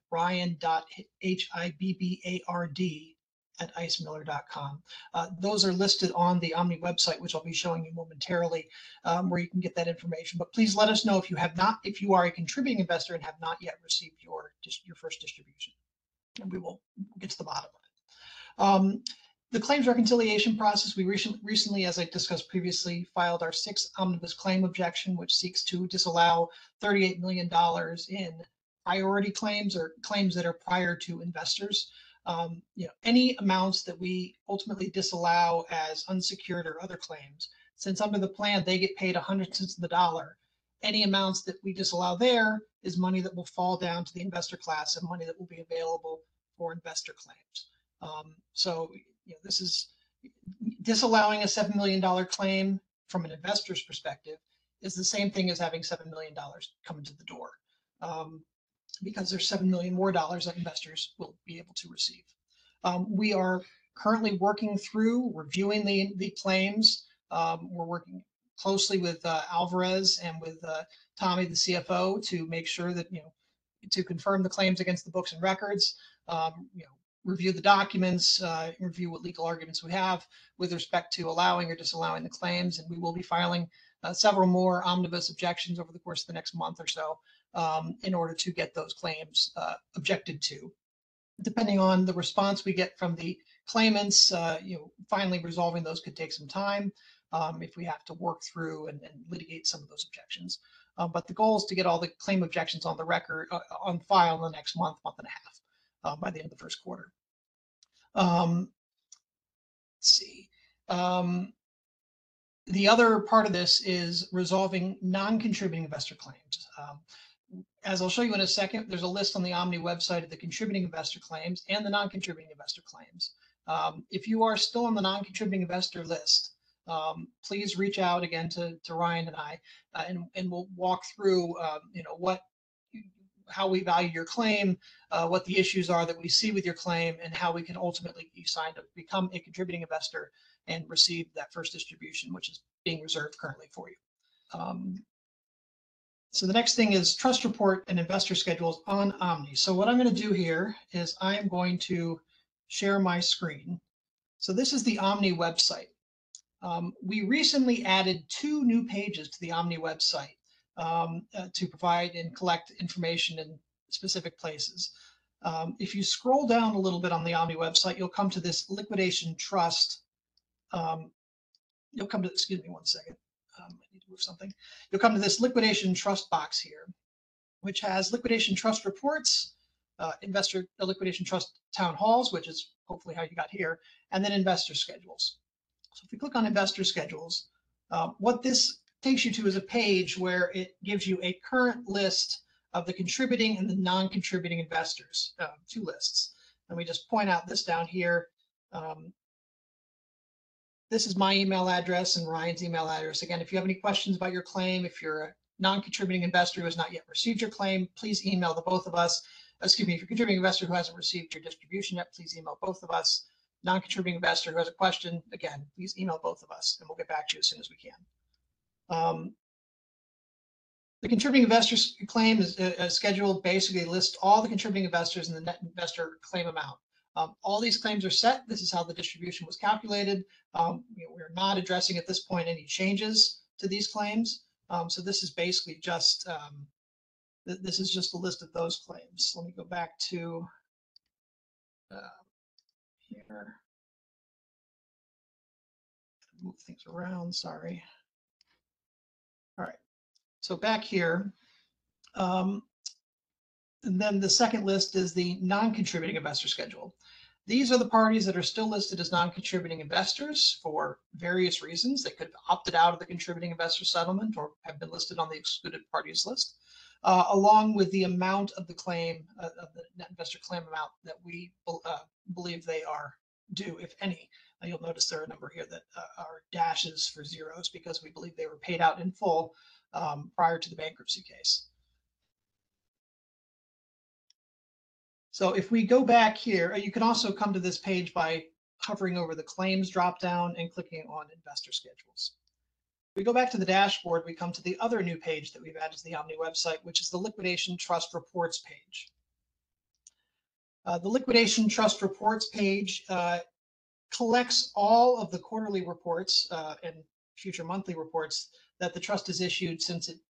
ryan.hibbard@icemiller.com. Those are listed on the Omni website, which I'll be showing you momentarily, where you can get that information. But please let us know if you are a contributing investor and have not yet received your first distribution, and we will get to the bottom of it. The claims reconciliation process, we recently, as I discussed previously, filed our 6th omnibus claim objection, which seeks to disallow $38 million in priority claims or claims that are prior to investors. Any amounts that we ultimately disallow as unsecured or other claims, since under the plan they get paid 100 cents on the dollar, any amounts that we disallow there is money that will fall down to the investor class and money that will be available for investor claims. This is disallowing a $7 million claim from an investor's perspective is the same thing as having $7 million come into the door, because there's $7 million more dollars that investors will be able to receive. We are currently working through reviewing the claims. We're working closely with Alvarez and with Tommy, the CFO, to make sure that, to confirm the claims against the books and records, review the documents, review what legal arguments we have with respect to allowing or disallowing the claims. And we will be filing several more omnibus objections over the course of the next month or so in order to get those claims objected to. Depending on the response we get from the claimants, finally resolving those could take some time if we have to work through and litigate some of those objections. But the goal is to get all the claim objections on the record, on file in the next month and a half. By the end of the first quarter. Let's see. The other part of this is resolving non-contributing investor claims. As I'll show you in a second, there's a list on the Omni website of the contributing investor claims and the non-contributing investor claims. If you are still on the non-contributing investor list, please reach out again to Ryan and I, and we'll walk through, how we value your claim, what the issues are that we see with your claim, and how we can ultimately get you signed up to become a contributing investor and receive that first distribution, which is being reserved currently for you. So the next thing is trust report and investor schedules on Omni. So what I'm going to do here is I am going to share my screen. So this is the Omni website. We recently added 2 new pages to the Omni website to provide and collect information in specific places. If you scroll down a little bit on the Omni website, you'll come to this liquidation trust. Excuse me one second. I need to move something. You'll come to this liquidation trust box here, which has liquidation trust reports, investor liquidation trust town halls, which is hopefully how you got here, and then investor schedules. So if we click on investor schedules, what this takes you to is a page where it gives you a current list of the contributing and the non-contributing investors, two lists. And we just point out this down here. This is my email address and Ryan's email address. Again, if you have any questions about your claim, if you're a non-contributing investor who has not yet received your claim, please email the both of us. Excuse me, if you're a contributing investor who hasn't received your distribution yet, please email both of us. Non-contributing investor who has a question, again, please email both of us and we'll get back to you as soon as we can. The contributing investors claim is scheduled basically lists all the contributing investors and the net investor claim amount. All these claims are set. This is how the distribution was calculated. We're not addressing at this point any changes to these claims. So this is basically just this is just a list of those claims. Let me go back to here. Move things around. Sorry. All right. So back here. And then the second list is the non-contributing investor schedule. These are the parties that are still listed as non-contributing investors for various reasons. They could have opted out of the contributing investor settlement or have been listed on the excluded parties list, along with the amount of the claim, of the net investor claim amount that we believe they are due, if any. You'll notice there are a number here that are dashes for zeros because we believe they were paid out in full prior to the bankruptcy case. So if we go back here, you can also come to this page by hovering over the claims dropdown and clicking on investor schedules. If we go back to the dashboard, we come to the other new page that we've added to the Omni website, which is the liquidation trust reports page. The liquidation trust reports page collects all of the quarterly reports and future monthly reports that the trust has issued since it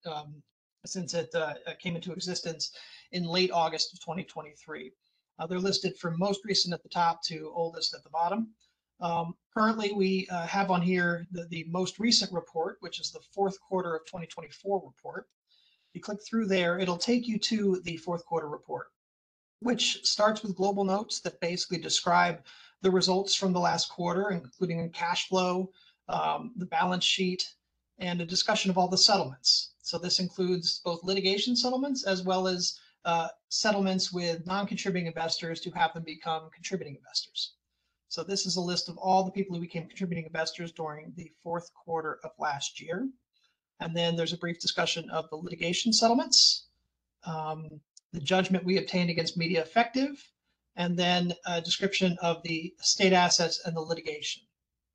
came into existence in late August of 2023. They're listed from most recent at the top to oldest at the bottom. Currently, we have on here the most recent report, which is the fourth quarter of 2024 report. You click through there, it'll take you to the fourth quarter report, which starts with global notes that basically describe the results from the last quarter, including cash flow, the balance sheet, and a discussion of all the settlements. So this includes both litigation settlements as well as settlements with non-contributing investors to have them become contributing investors. So this is a list of all the people who became contributing investors during the fourth quarter of last year. And then there's a brief discussion of the litigation settlements, the judgment we obtained against Media Effective, and then a description of the state assets and the litigation.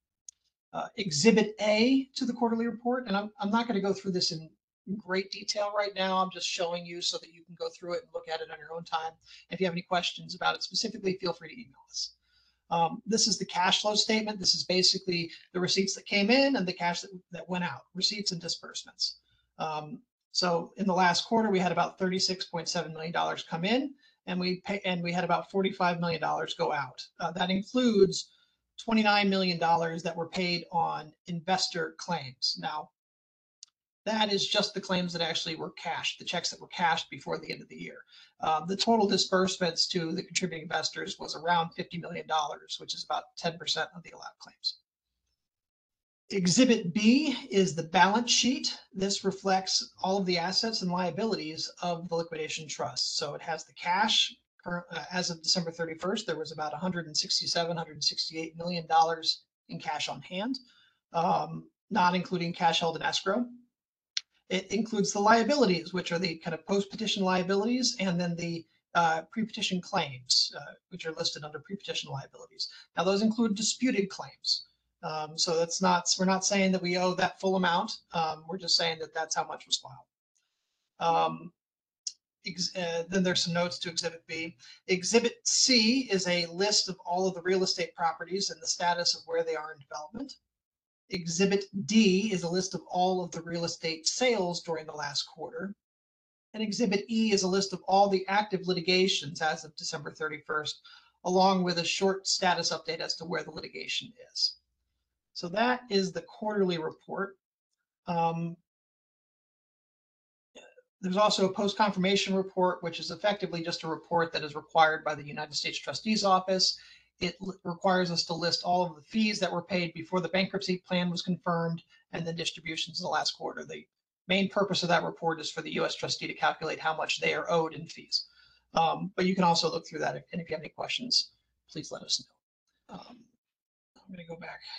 Exhibit A to the quarterly report, and I'm not going to go through this in great detail right now. I'm just showing you so that you can go through it and look at it on your own time. If you have any questions about it specifically, feel free to email us. This is the cash flow statement. This is basically the receipts that came in and the cash that went out, receipts and disbursements. So in the last quarter, we had about $36.7 million come in, and we had about $45 million go out. That includes $29 million that were paid on investor claims. Now, that is just the claims that actually were cashed, the checks that were cashed before the end of the year. The total disbursements to the contributing investors was around $50 million, which is about 10% of the allowed claims. Exhibit B is the balance sheet. This reflects all of the assets and liabilities of the liquidation trust. So it has the cash. As of December 31st, there was about $168 million in cash on hand, not including cash held in escrow. It includes the liabilities, which are the kind of post-petition liabilities, and then the pre-petition claims, which are listed under pre-petition liabilities. Now, those include disputed claims. So that's not, we're not saying that we owe that full amount. We're just saying that that's how much was filed. Then there's some notes to Exhibit B. Exhibit C is a list of all of the real estate properties and the status of where they are in development. Exhibit D is a list of all of the real estate sales during the last quarter. And Exhibit E is a list of all the active litigations as of December 31st, along with a short status update as to where the litigation is. So that is the quarterly report. There's also a post-confirmation report, which is effectively just a report that is required by the United States Trustee's Office. It requires us to list all of the fees that were paid before the bankruptcy plan was confirmed and the distributions in the last quarter. The main purpose of that report is for the U.S. trustee to calculate how much they are owed in fees. But you can also look through that, and if you have any questions, please let us know. I'm going to go back.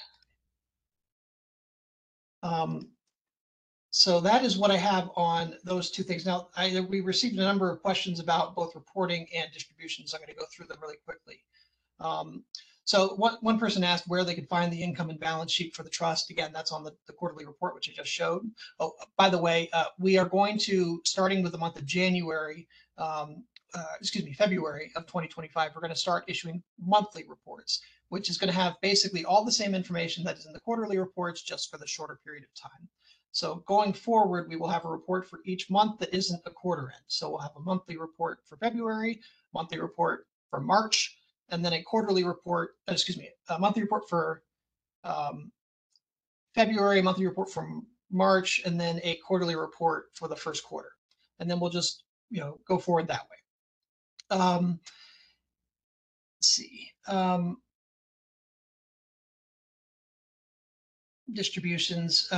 So that is what I have on those two things. Now, we received a number of questions about both reporting and distributions. I'm going to go through them really quickly. So one person asked where they could find the income and balance sheet for the trust. Again, that's on the quarterly report, which I just showed. Oh, by the way, we are going to, starting with the month of January, February of 2025, we're going to start issuing monthly reports, which is going to have basically all the same information that is in the quarterly reports, just for the shorter period of time. So going forward, we will have a report for each month that isn't a quarter end. So we'll have a monthly report for February, monthly report for March, and then a quarterly report, a monthly report for February, a monthly report from March, and then a quarterly report for the first quarter. And then we'll just, go forward that way. Let's see. Distributions.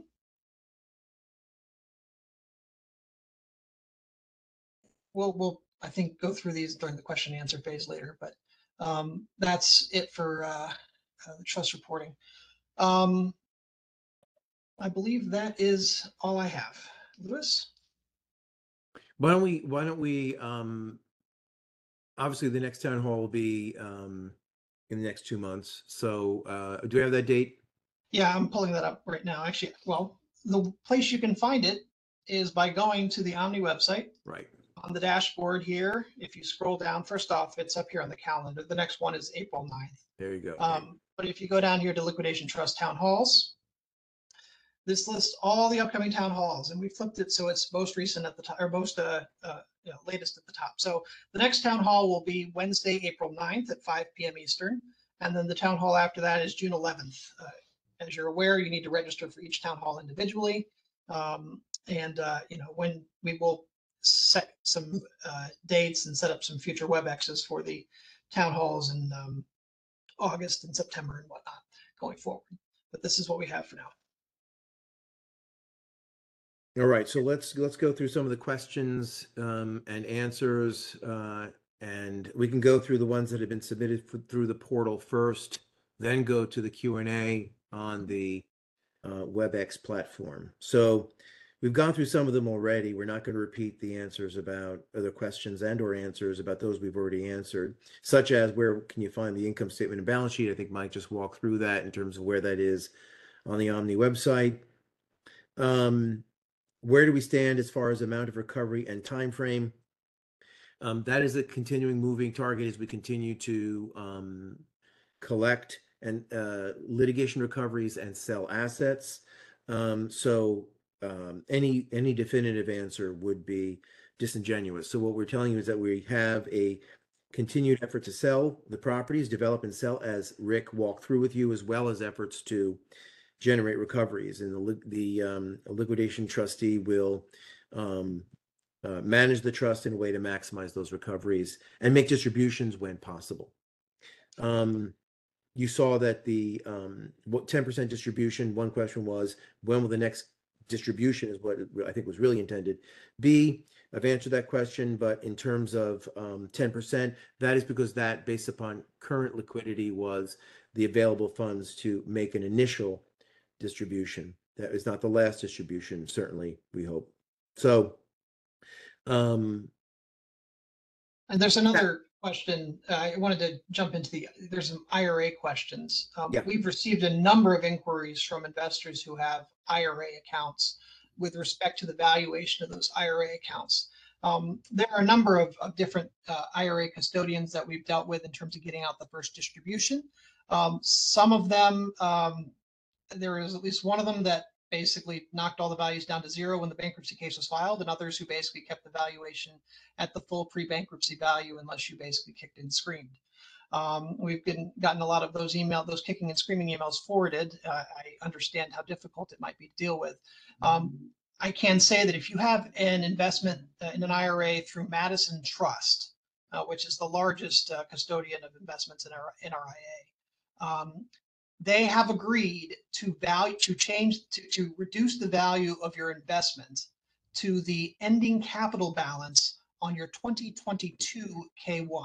We'll, I think, go through these during the question and answer phase later, but that's it for the trust reporting. I believe that is all I have. Louis? Why don't we, obviously the next town hall will be in the next 2 months. So do we have that date? Yeah, I'm pulling that up right now. Actually, well, the place you can find it is by going to the Omni website. Right. On the dashboard here, if you scroll down, first off, it's up here on the calendar. The next one is April 9th. There you go. But if you go down here to Liquidation Trust Town Halls, this lists all the upcoming town halls, and we flipped it so it's most recent at the top, or most latest at the top. So the next town hall will be Wednesday, April 9th at 5 p.m. Eastern, and then the town hall after that is June 11th. As you're aware, you need to register for each town hall individually, when we will set some dates and set up some future WebExes for the town halls in August and September and whatnot going forward. But this is what we have for now. All right, so let's go through some of the questions and answers, and we can go through the ones that have been submitted through the portal first, then go to the Q&A on the WebEx platform. So we've gone through some of them already. We're not going to repeat the answers about other questions or answers about those we've already answered, such as where can you find the income statement and balance sheet? I think Mike just walked through that in terms of where that is on the Omni website. Where do we stand as far as amount of recovery and time frame? That is a continuing moving target as we continue to collect and litigation recoveries and sell assets. So any definitive answer would be disingenuous. So what we're telling you is that we have a continued effort to sell the properties, develop and sell, as Rick walked through with you, as well as efforts to generate recoveries. And the liquidation trustee will manage the trust in a way to maximize those recoveries and make distributions when possible. You saw that the 10% distribution, one question was, when will the next distribution, is what I think was really intended, be? I've answered that question, but in terms of 10%, that is because that, based upon current liquidity, was the available funds to make an initial distribution. That is not the last distribution, certainly, we hope. So, and there's another question. I wanted to jump into there's some IRA questions. Yeah. We've received a number of inquiries from investors who have IRA accounts with respect to the valuation of those IRA accounts. There are a number of different IRA custodians that we've dealt with in terms of getting out the first distribution. Some of them, there is at least one of them that basically knocked all the values down to zero when the bankruptcy case was filed, and others who basically kept the valuation at the full pre-bankruptcy value unless you basically kicked and screamed. We've gotten a lot of those kicking and screaming emails forwarded. I understand how difficult it might be to deal with. I can say that if you have an investment in an IRA through Madison Trust, which is the largest custodian of investments in our NRIA, they have agreed to reduce the value of your investment to the ending capital balance on your 2022 K1.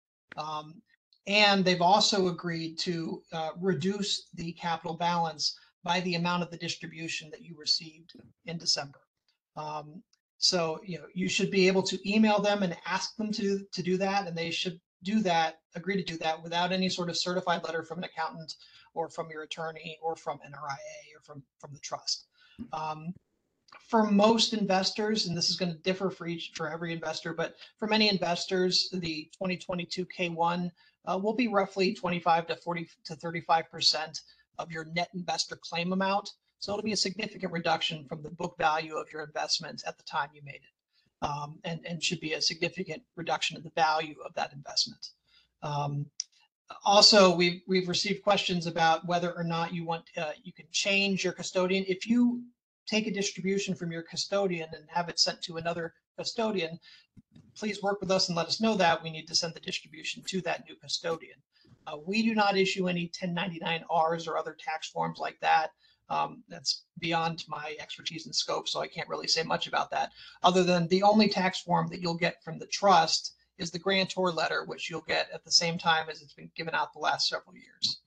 And they've also agreed to reduce the capital balance by the amount of the distribution that you received in December. So, you should be able to email them and ask them to do that, and they should agree to do that without any sort of certified letter from an accountant or from your attorney or from NRIA or from the trust. For most investors, and this is going to differ for every investor, but for many investors, the 2022 K1 will be roughly 25 to 40 to 35% of your net investor claim amount. So it'll be a significant reduction from the book value of your investment at the time you made it, and should be a significant reduction in the value of that investment. Also, we've received questions about whether or not you can change your custodian. If you take a distribution from your custodian and have it sent to another custodian, please work with us and let us know that. We need to send the distribution to that new custodian. We do not issue any 1099-Rs or other tax forms like that. That's beyond my expertise and scope, so I can't really say much about that, other than the only tax form that you'll get from the trust is the grantor letter, which you'll get at the same time as it's been given out the last several years,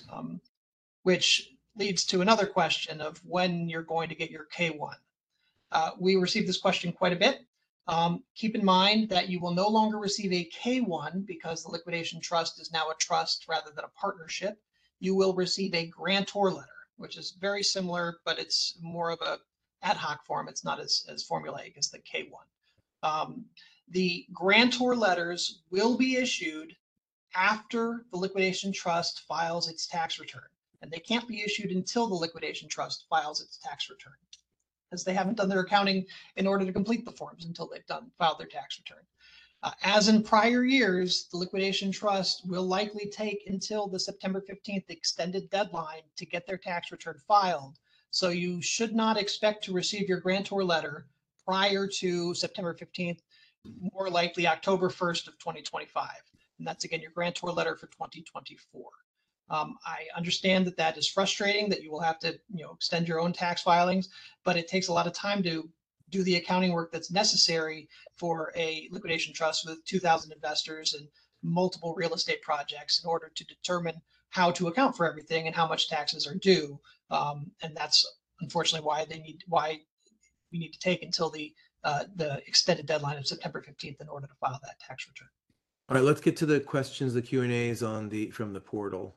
which leads to another question of when you're going to get your K1. We received this question quite a bit. Keep in mind that you will no longer receive a K1 because the liquidation trust is now a trust rather than a partnership. You will receive a grantor letter, which is very similar, but it's more of a ad hoc form. It's not as formulaic as the K1. The grantor letters will be issued after the liquidation trust files its tax return, and they can't be issued until the liquidation trust files its tax return, because they haven't done their accounting in order to complete the forms until they've filed their tax return. As in prior years, the liquidation trust will likely take until the September 15th extended deadline to get their tax return filed. So you should not expect to receive your grantor letter prior to September 15th, more likely October 1st of 2025. And that's, again, your grantor letter for 2024. I understand that that is frustrating, that you will have to extend your own tax filings, but it takes a lot of time to do the accounting work that's necessary for a liquidation trust with 2,000 investors and multiple real estate projects in order to determine how to account for everything and how much taxes are due. And that's unfortunately why we need to take until the extended deadline of September 15th in order to file that tax return. All right, let's get to the questions, the Q&As from the portal.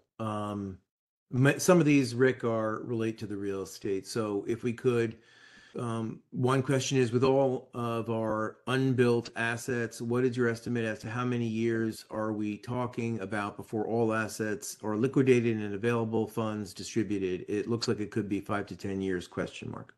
Some of these, Rick, relate to the real estate. So if we could, one question is, with all of our unbuilt assets, what is your estimate as to how many years are we talking about before all assets are liquidated and available funds distributed? It looks like it could be 5 to 10 years, question mark.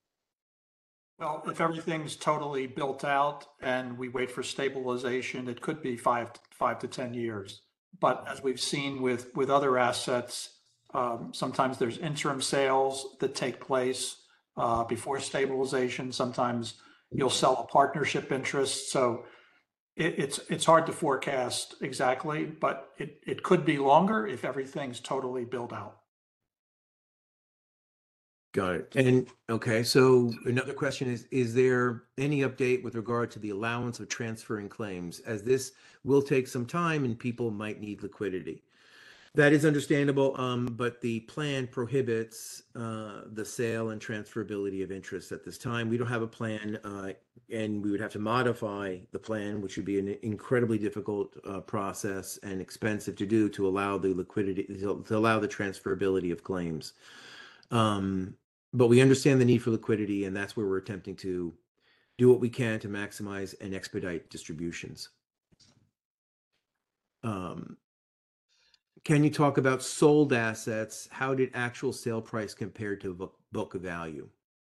Well, if everything's totally built out and we wait for stabilization, it could be 5 to 10 years. But as we've seen with other assets, sometimes there's interim sales that take place before stabilization. Sometimes you'll sell a partnership interest. So it's hard to forecast exactly, but it could be longer if everything's totally built out. Got it. And okay, so another question is there any update with regard to the allowance of transferring claims, as this will take some time and people might need liquidity? That is understandable, but the plan prohibits the sale and transferability of interest at this time. We don't have a plan, and we would have to modify the plan, which would be an incredibly difficult process and expensive to do to allow the liquidity, to allow the transferability of claims. But we understand the need for liquidity, and that's where we're attempting to do what we can to maximize and expedite distributions. Can you talk about sold assets? How did actual sale price compare to book value?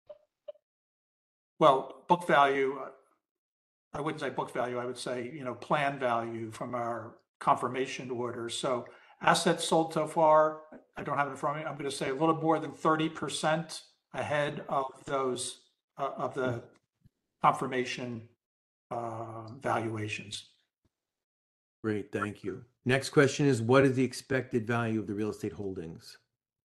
Well, book value, I wouldn't say book value, I would say, plan value from our confirmation order. So assets sold so far, I don't have it in front of me, I'm going to say a little more than 30% ahead of those of the confirmation valuations. Great, thank you. Next question is, what is the expected value of the real estate holdings?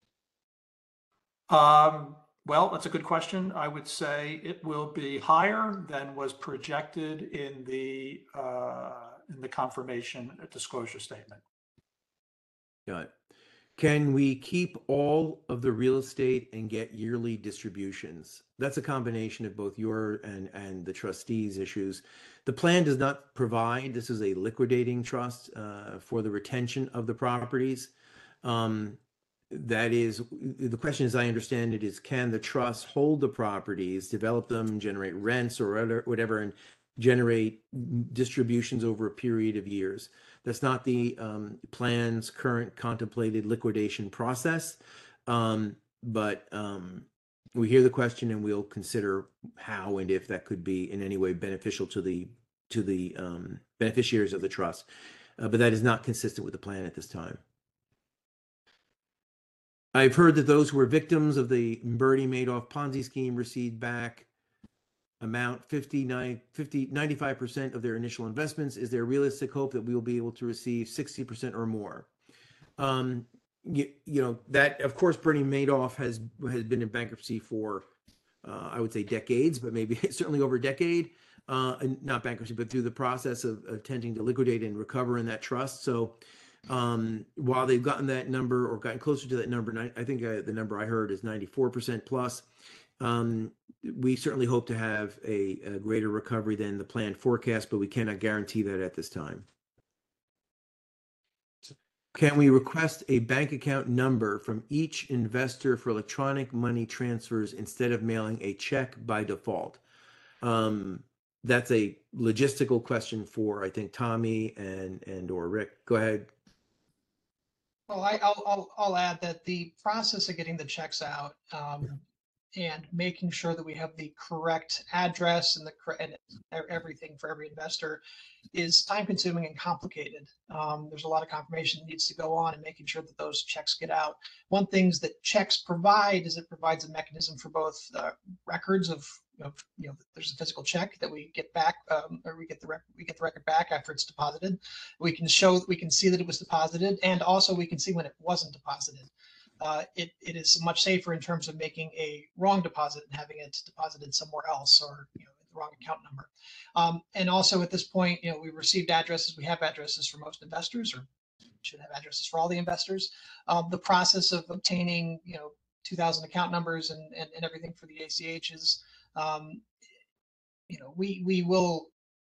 Well, that's a good question. I would say it will be higher than was projected in the confirmation disclosure statement. Got it. Can we keep all of the real estate and get yearly distributions? That's a combination of both your and the trustees' issues. The plan does not provide, this is a liquidating trust for the retention of the properties. That is, the question as I understand it is, can the trust hold the properties, develop them, generate rents or whatever, and generate distributions over a period of years? That's not the plan's current contemplated liquidation process, but we hear the question and we'll consider how and if that could be in any way beneficial to the beneficiaries of the trust. But that is not consistent with the plan at this time. I've heard that those who were victims of the Bernie Madoff Ponzi scheme received back amount 95% of their initial investments. Is there realistic hope that we will be able to receive 60% or more? You know, that of course Bernie Madoff has been in bankruptcy for I would say decades, but maybe certainly over a decade. Not bankruptcy, but through the process of attempting to liquidate and recover in that trust. So while they've gotten that number or gotten closer to that number, I think the number I heard is 94% plus. We certainly hope to have a greater recovery than the planned forecast, but we cannot guarantee that at this time. Can we request a bank account number from each investor for electronic money transfers instead of mailing a check by default? That's a logistical question for, I think, Tommy and or Rick. Go ahead. Well, I'll add that the process of getting the checks out and making sure that we have the correct address and everything for every investor is time consuming and complicated. There's a lot of confirmation that needs to go on and making sure that those checks get out. One thing that checks provide is it provides a mechanism for both records of there's a physical check that we get back, or we get the record back after it's deposited. We can see that it was deposited, and also we can see when it wasn't deposited. It is much safer in terms of making a wrong deposit and having it deposited somewhere else, or the wrong account number. And also at this point, we received addresses. We have addresses for most investors, or should have addresses for all the investors. The process of obtaining 2,000 account numbers and everything for the ACH is we will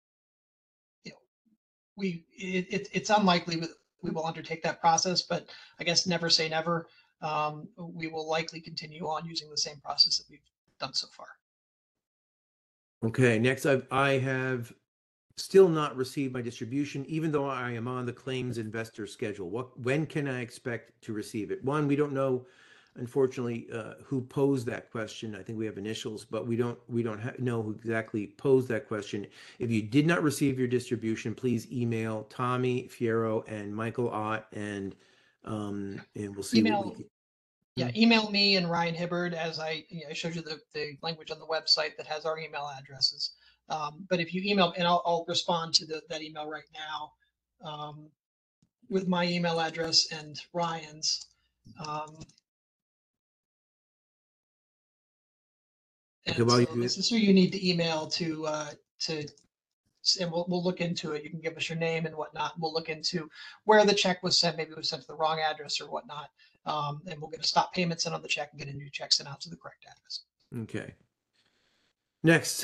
it's unlikely that we will undertake that process, but I guess never say never. We will likely continue on using the same process that we've done so far. Okay, next I have still not received my distribution, even though I am on the claims investor schedule. When can I expect to receive it? One, we don't know, unfortunately, who posed that question. I think we have initials, but we don't know who exactly posed that question. If you did not receive your distribution, please email Tommy Fierro and Michael Ott, and we'll see. Email me and Ryan Hibbard, as I showed you the language on the website that has our email addresses. But if you email, and I'll respond to that email right now with my email address and Ryan's. And so this is who you need to email to, and we'll look into it. You can give us your name and whatnot. We'll look into where the check was sent. Maybe it was sent to the wrong address or whatnot. And we'll get a stop payment sent on the check and get a new check sent out to the correct address. Okay. Next,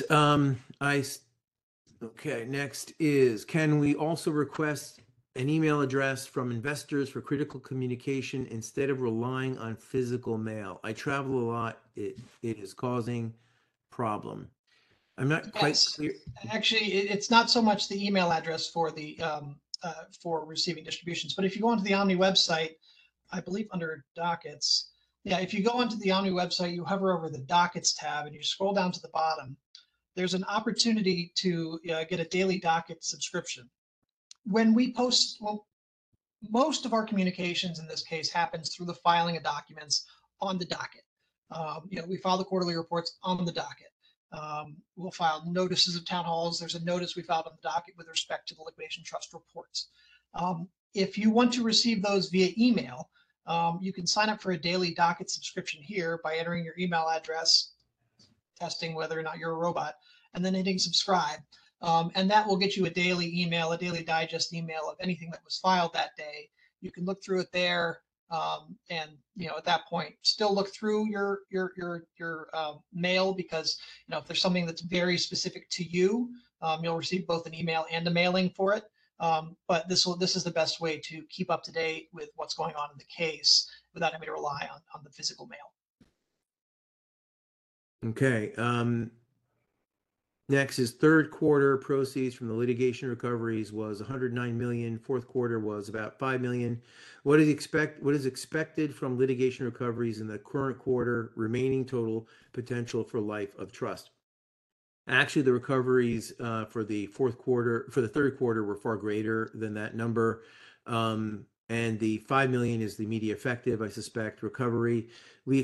next is, can we also request an email address from investors for critical communication instead of relying on physical mail? I travel a lot. It is causing problem. I'm not quite clear. Actually, it's not so much the email address for the for receiving distributions, but if you go onto the Omni website, I believe under dockets, if you go onto the Omni website, you hover over the dockets tab and you scroll down to the bottom, there's an opportunity to get a daily docket subscription. When we post, most of our communications in this case happens through the filing of documents on the docket. We file the quarterly reports on the docket. We'll file notices of town halls. There's a notice we filed on the docket with respect to the liquidation trust reports. If you want to receive those via email, you can sign up for a daily docket subscription here by entering your email address, testing whether or not you're a robot, and then hitting subscribe. And that will get you a daily email, a daily digest email of anything that was filed that day. You can look through it there. And at that point, still look through your mail, because if there's something that's very specific to you, you'll receive both an email and a mailing for it. But this is the best way to keep up to date with what's going on in the case without having to rely on the physical mail. Okay. Next is third quarter proceeds from the litigation recoveries was 109 million. Fourth quarter was about 5 million. What is expected from litigation recoveries in the current quarter? Remaining total potential for life of trust. Actually, the recoveries for the third quarter were far greater than that number. And the 5 million is the immediate effective, I suspect, recovery. We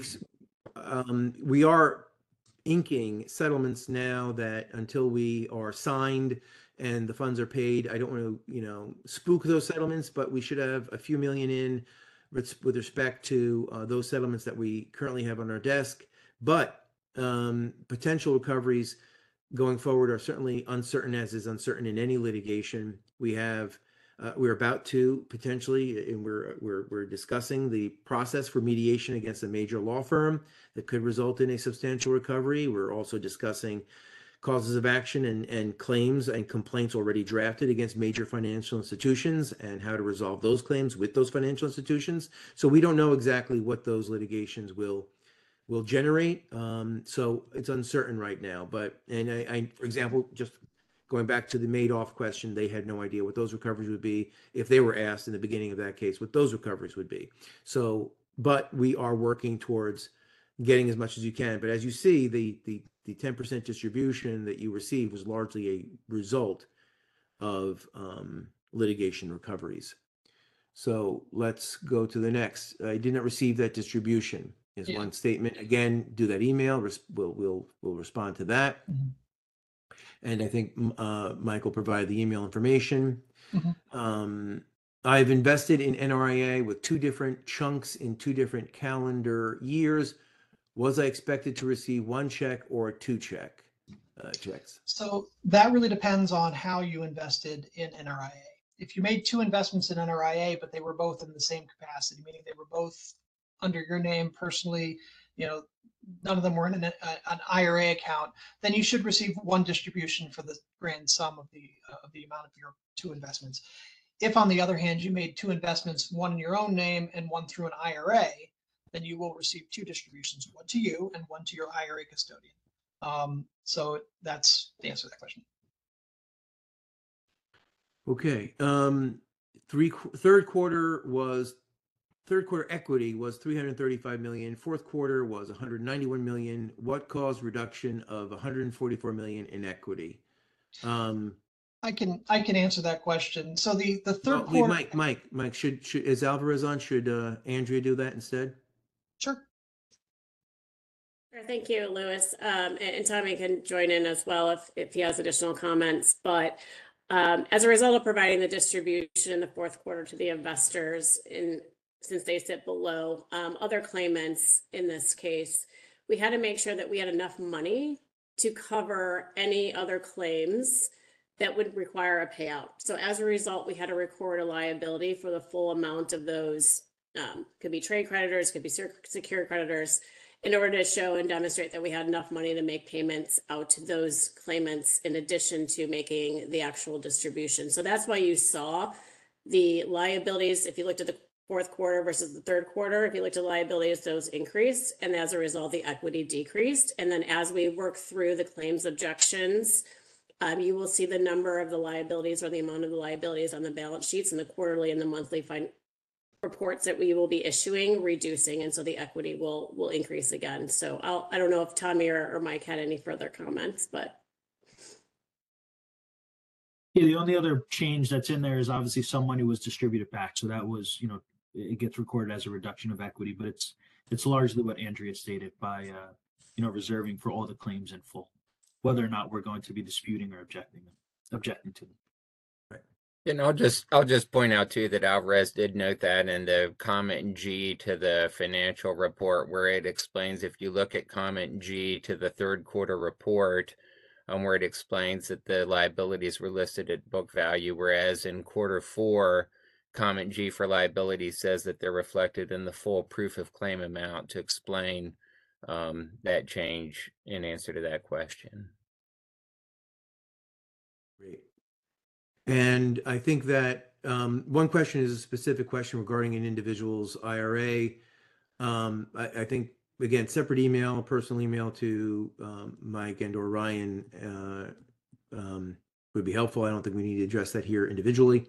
are inking settlements now that until we are signed and the funds are paid, I don't want to, spook those settlements, but we should have a few million in with respect to those settlements that we currently have on our desk. But potential recoveries going forward are certainly uncertain, as is uncertain in any litigation. We're about to potentially, and we're discussing the process for mediation against a major law firm that could result in a substantial recovery. We're also discussing causes of action and claims and complaints already drafted against major financial institutions and how to resolve those claims with those financial institutions. So we don't know exactly what those litigations will generate. So it's uncertain right now. But I, for example, just going back to the Madoff question, they had no idea what those recoveries would be if they were asked in the beginning of that case what those recoveries would be. So, but we are working towards getting as much as you can. But as you see, the 10% distribution that you received was largely a result of litigation recoveries. So let's go to the next. I did not receive that distribution. Is one statement. Again, do that email. We'll respond to that. Mm-hmm. And I think Michael provided the email information. Mm-hmm. I've invested in NRIA with 2 different chunks in 2 different calendar years. Was I expected to receive 1 check or 2 checks? So that really depends on how you invested in NRIA. If you made 2 investments in NRIA, but they were both in the same capacity, meaning they were both under your name personally, none of them were in an IRA account, then you should receive 1 distribution for the grand sum of the amount of your 2 investments. If, on the other hand, you made 2 investments, 1 in your own name and 1 through an IRA, then you will receive 2 distributions, 1 to you and 1 to your IRA custodian. So that's the answer to that question. Okay. Third quarter equity was 335 million. Fourth quarter was 191 million. What caused reduction of 144 million in equity? I can answer that question. So the third quarter. Mike, should is Alvarez on? Should Andrea do that instead? Sure. Thank you, Louis. And Tommy can join in as well if he has additional comments. But as a result of providing the distribution in the fourth quarter to the investors, since they sit below other claimants in this case, we had to make sure that we had enough money to cover any other claims that would require a payout. So as a result, we had to record a liability for the full amount of those, could be trade creditors, could be secured creditors, in order to show and demonstrate that we had enough money to make payments out to those claimants in addition to making the actual distribution. So that's why you saw the liabilities, if you looked at the fourth quarter versus the third quarter, if you looked at liabilities, those increased, and as a result, the equity decreased. And then as we work through the claims objections, you will see the number of the liabilities or the amount of the liabilities on the balance sheets and the quarterly and the monthly reports that we will be issuing reducing, and so the equity will increase again. So I don't know if Tommy or Mike had any further comments, but yeah, the only other change that's in there is obviously some money was distributed back, so that was, it gets recorded as a reduction of equity, but it's largely what Andrea stated by reserving for all the claims in full. whether or not we're going to be disputing or objecting to them. And I'll just point out too that Alvarez did note that in the comment G to the financial report, where it explains, if you look at comment G to the third quarter report, where it explains that the liabilities were listed at book value, whereas in quarter four, comment G for liability says that they're reflected in the full proof of claim amount, to explain that change in answer to that question. Great. And I think that one question is a specific question regarding an individual's IRA. I think, again, separate email, personal email to Mike and or Ryan would be helpful. I don't think we need to address that here individually.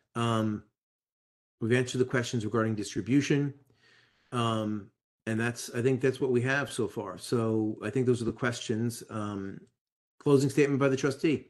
We've answered the questions regarding distribution. And I think that's what we have so far. So I think those are the questions. Closing statement by the trustee.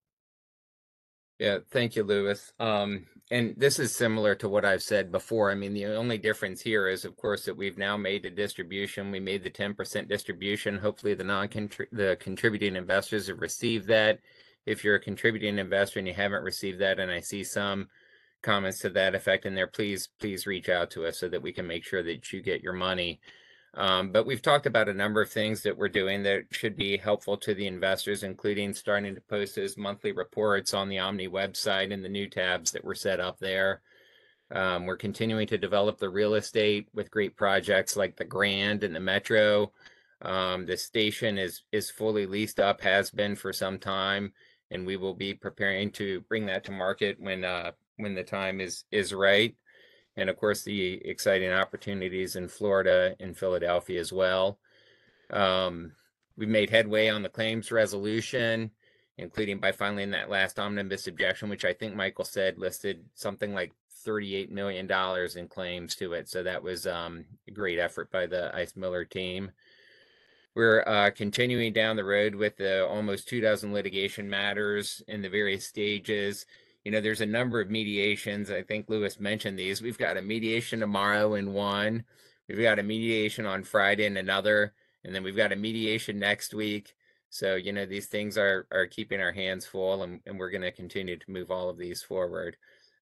Yeah, thank you, Louis. And this is similar to what I've said before. I mean, the only difference here is, of course, that we've now made the distribution. We made the 10% distribution. Hopefully, the contributing investors have received that. If you're a contributing investor and you haven't received that, and I see some comments to that effect in there, please reach out to us so that we can make sure that you get your money. But we've talked about a number of things that we're doing that should be helpful to the investors, including starting to post those monthly reports on the Omni website and the new tabs that were set up there. We're continuing to develop the real estate with great projects like the Grand and the Metro. The station is fully leased up, has been for some time, and we will be preparing to bring that to market when the time is right. And of course, the exciting opportunities in Florida and Philadelphia as well. We've made headway on the claims resolution, including by filing that last omnibus objection, which I think Michael said listed something like $38 million in claims to it. So that was a great effort by the Ice Miller team. We're continuing down the road with the almost 24 litigation matters in the various stages. You know, there's a number of mediations. I think Louis mentioned these. We've got a mediation tomorrow in one. We've got a mediation on Friday in another. And then we've got a mediation next week. So, you know, these things are keeping our hands full, and we're going to continue to move all of these forward.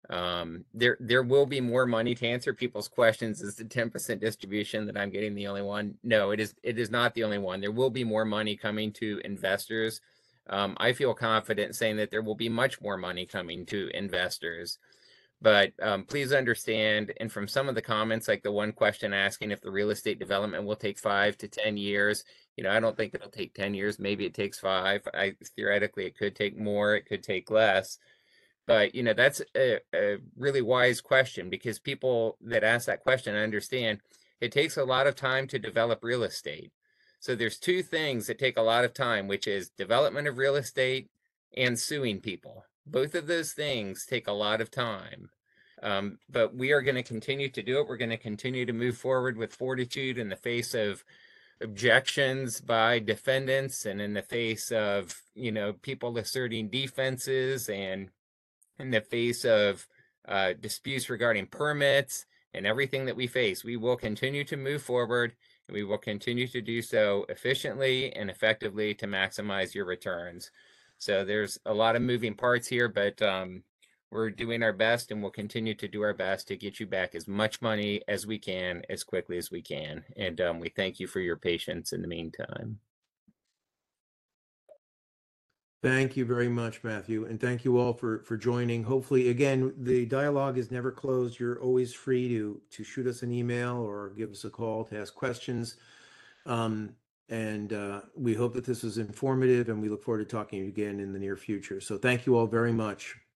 There will be more money. To answer people's questions, is the 10% distribution that I'm getting the only one? No, it is not the only one. There will be more money coming to investors. I feel confident saying that there will be much more money coming to investors. But please understand, and from some of the comments, like the one question asking if the real estate development will take 5 to 10 years, you know, I don't think it'll take 10 years. Maybe it takes 5. Theoretically, it could take more. It could take less. But, you know, that's a really wise question, because people that ask that question understand it takes a lot of time to develop real estate. So there's two things that take a lot of time, which is development of real estate and suing people. Both of those things take a lot of time. But we are going to continue to do it. We're going to continue to move forward with fortitude in the face of objections by defendants, and in the face of, you know, people asserting defenses, and in the face of disputes regarding permits and everything that we face. We will continue to move forward. We will continue to do so efficiently and effectively to maximize your returns. So there's a lot of moving parts here, but we're doing our best, and we'll continue to do our best to get you back as much money as we can, as quickly as we can. And we thank you for your patience in the meantime. Thank you very much, Matthew. And thank you all for joining. Hopefully, again, the dialogue is never closed. You're always free to shoot us an email or give us a call to ask questions. And we hope that this was informative, and we look forward to talking to you again in the near future. So thank you all very much.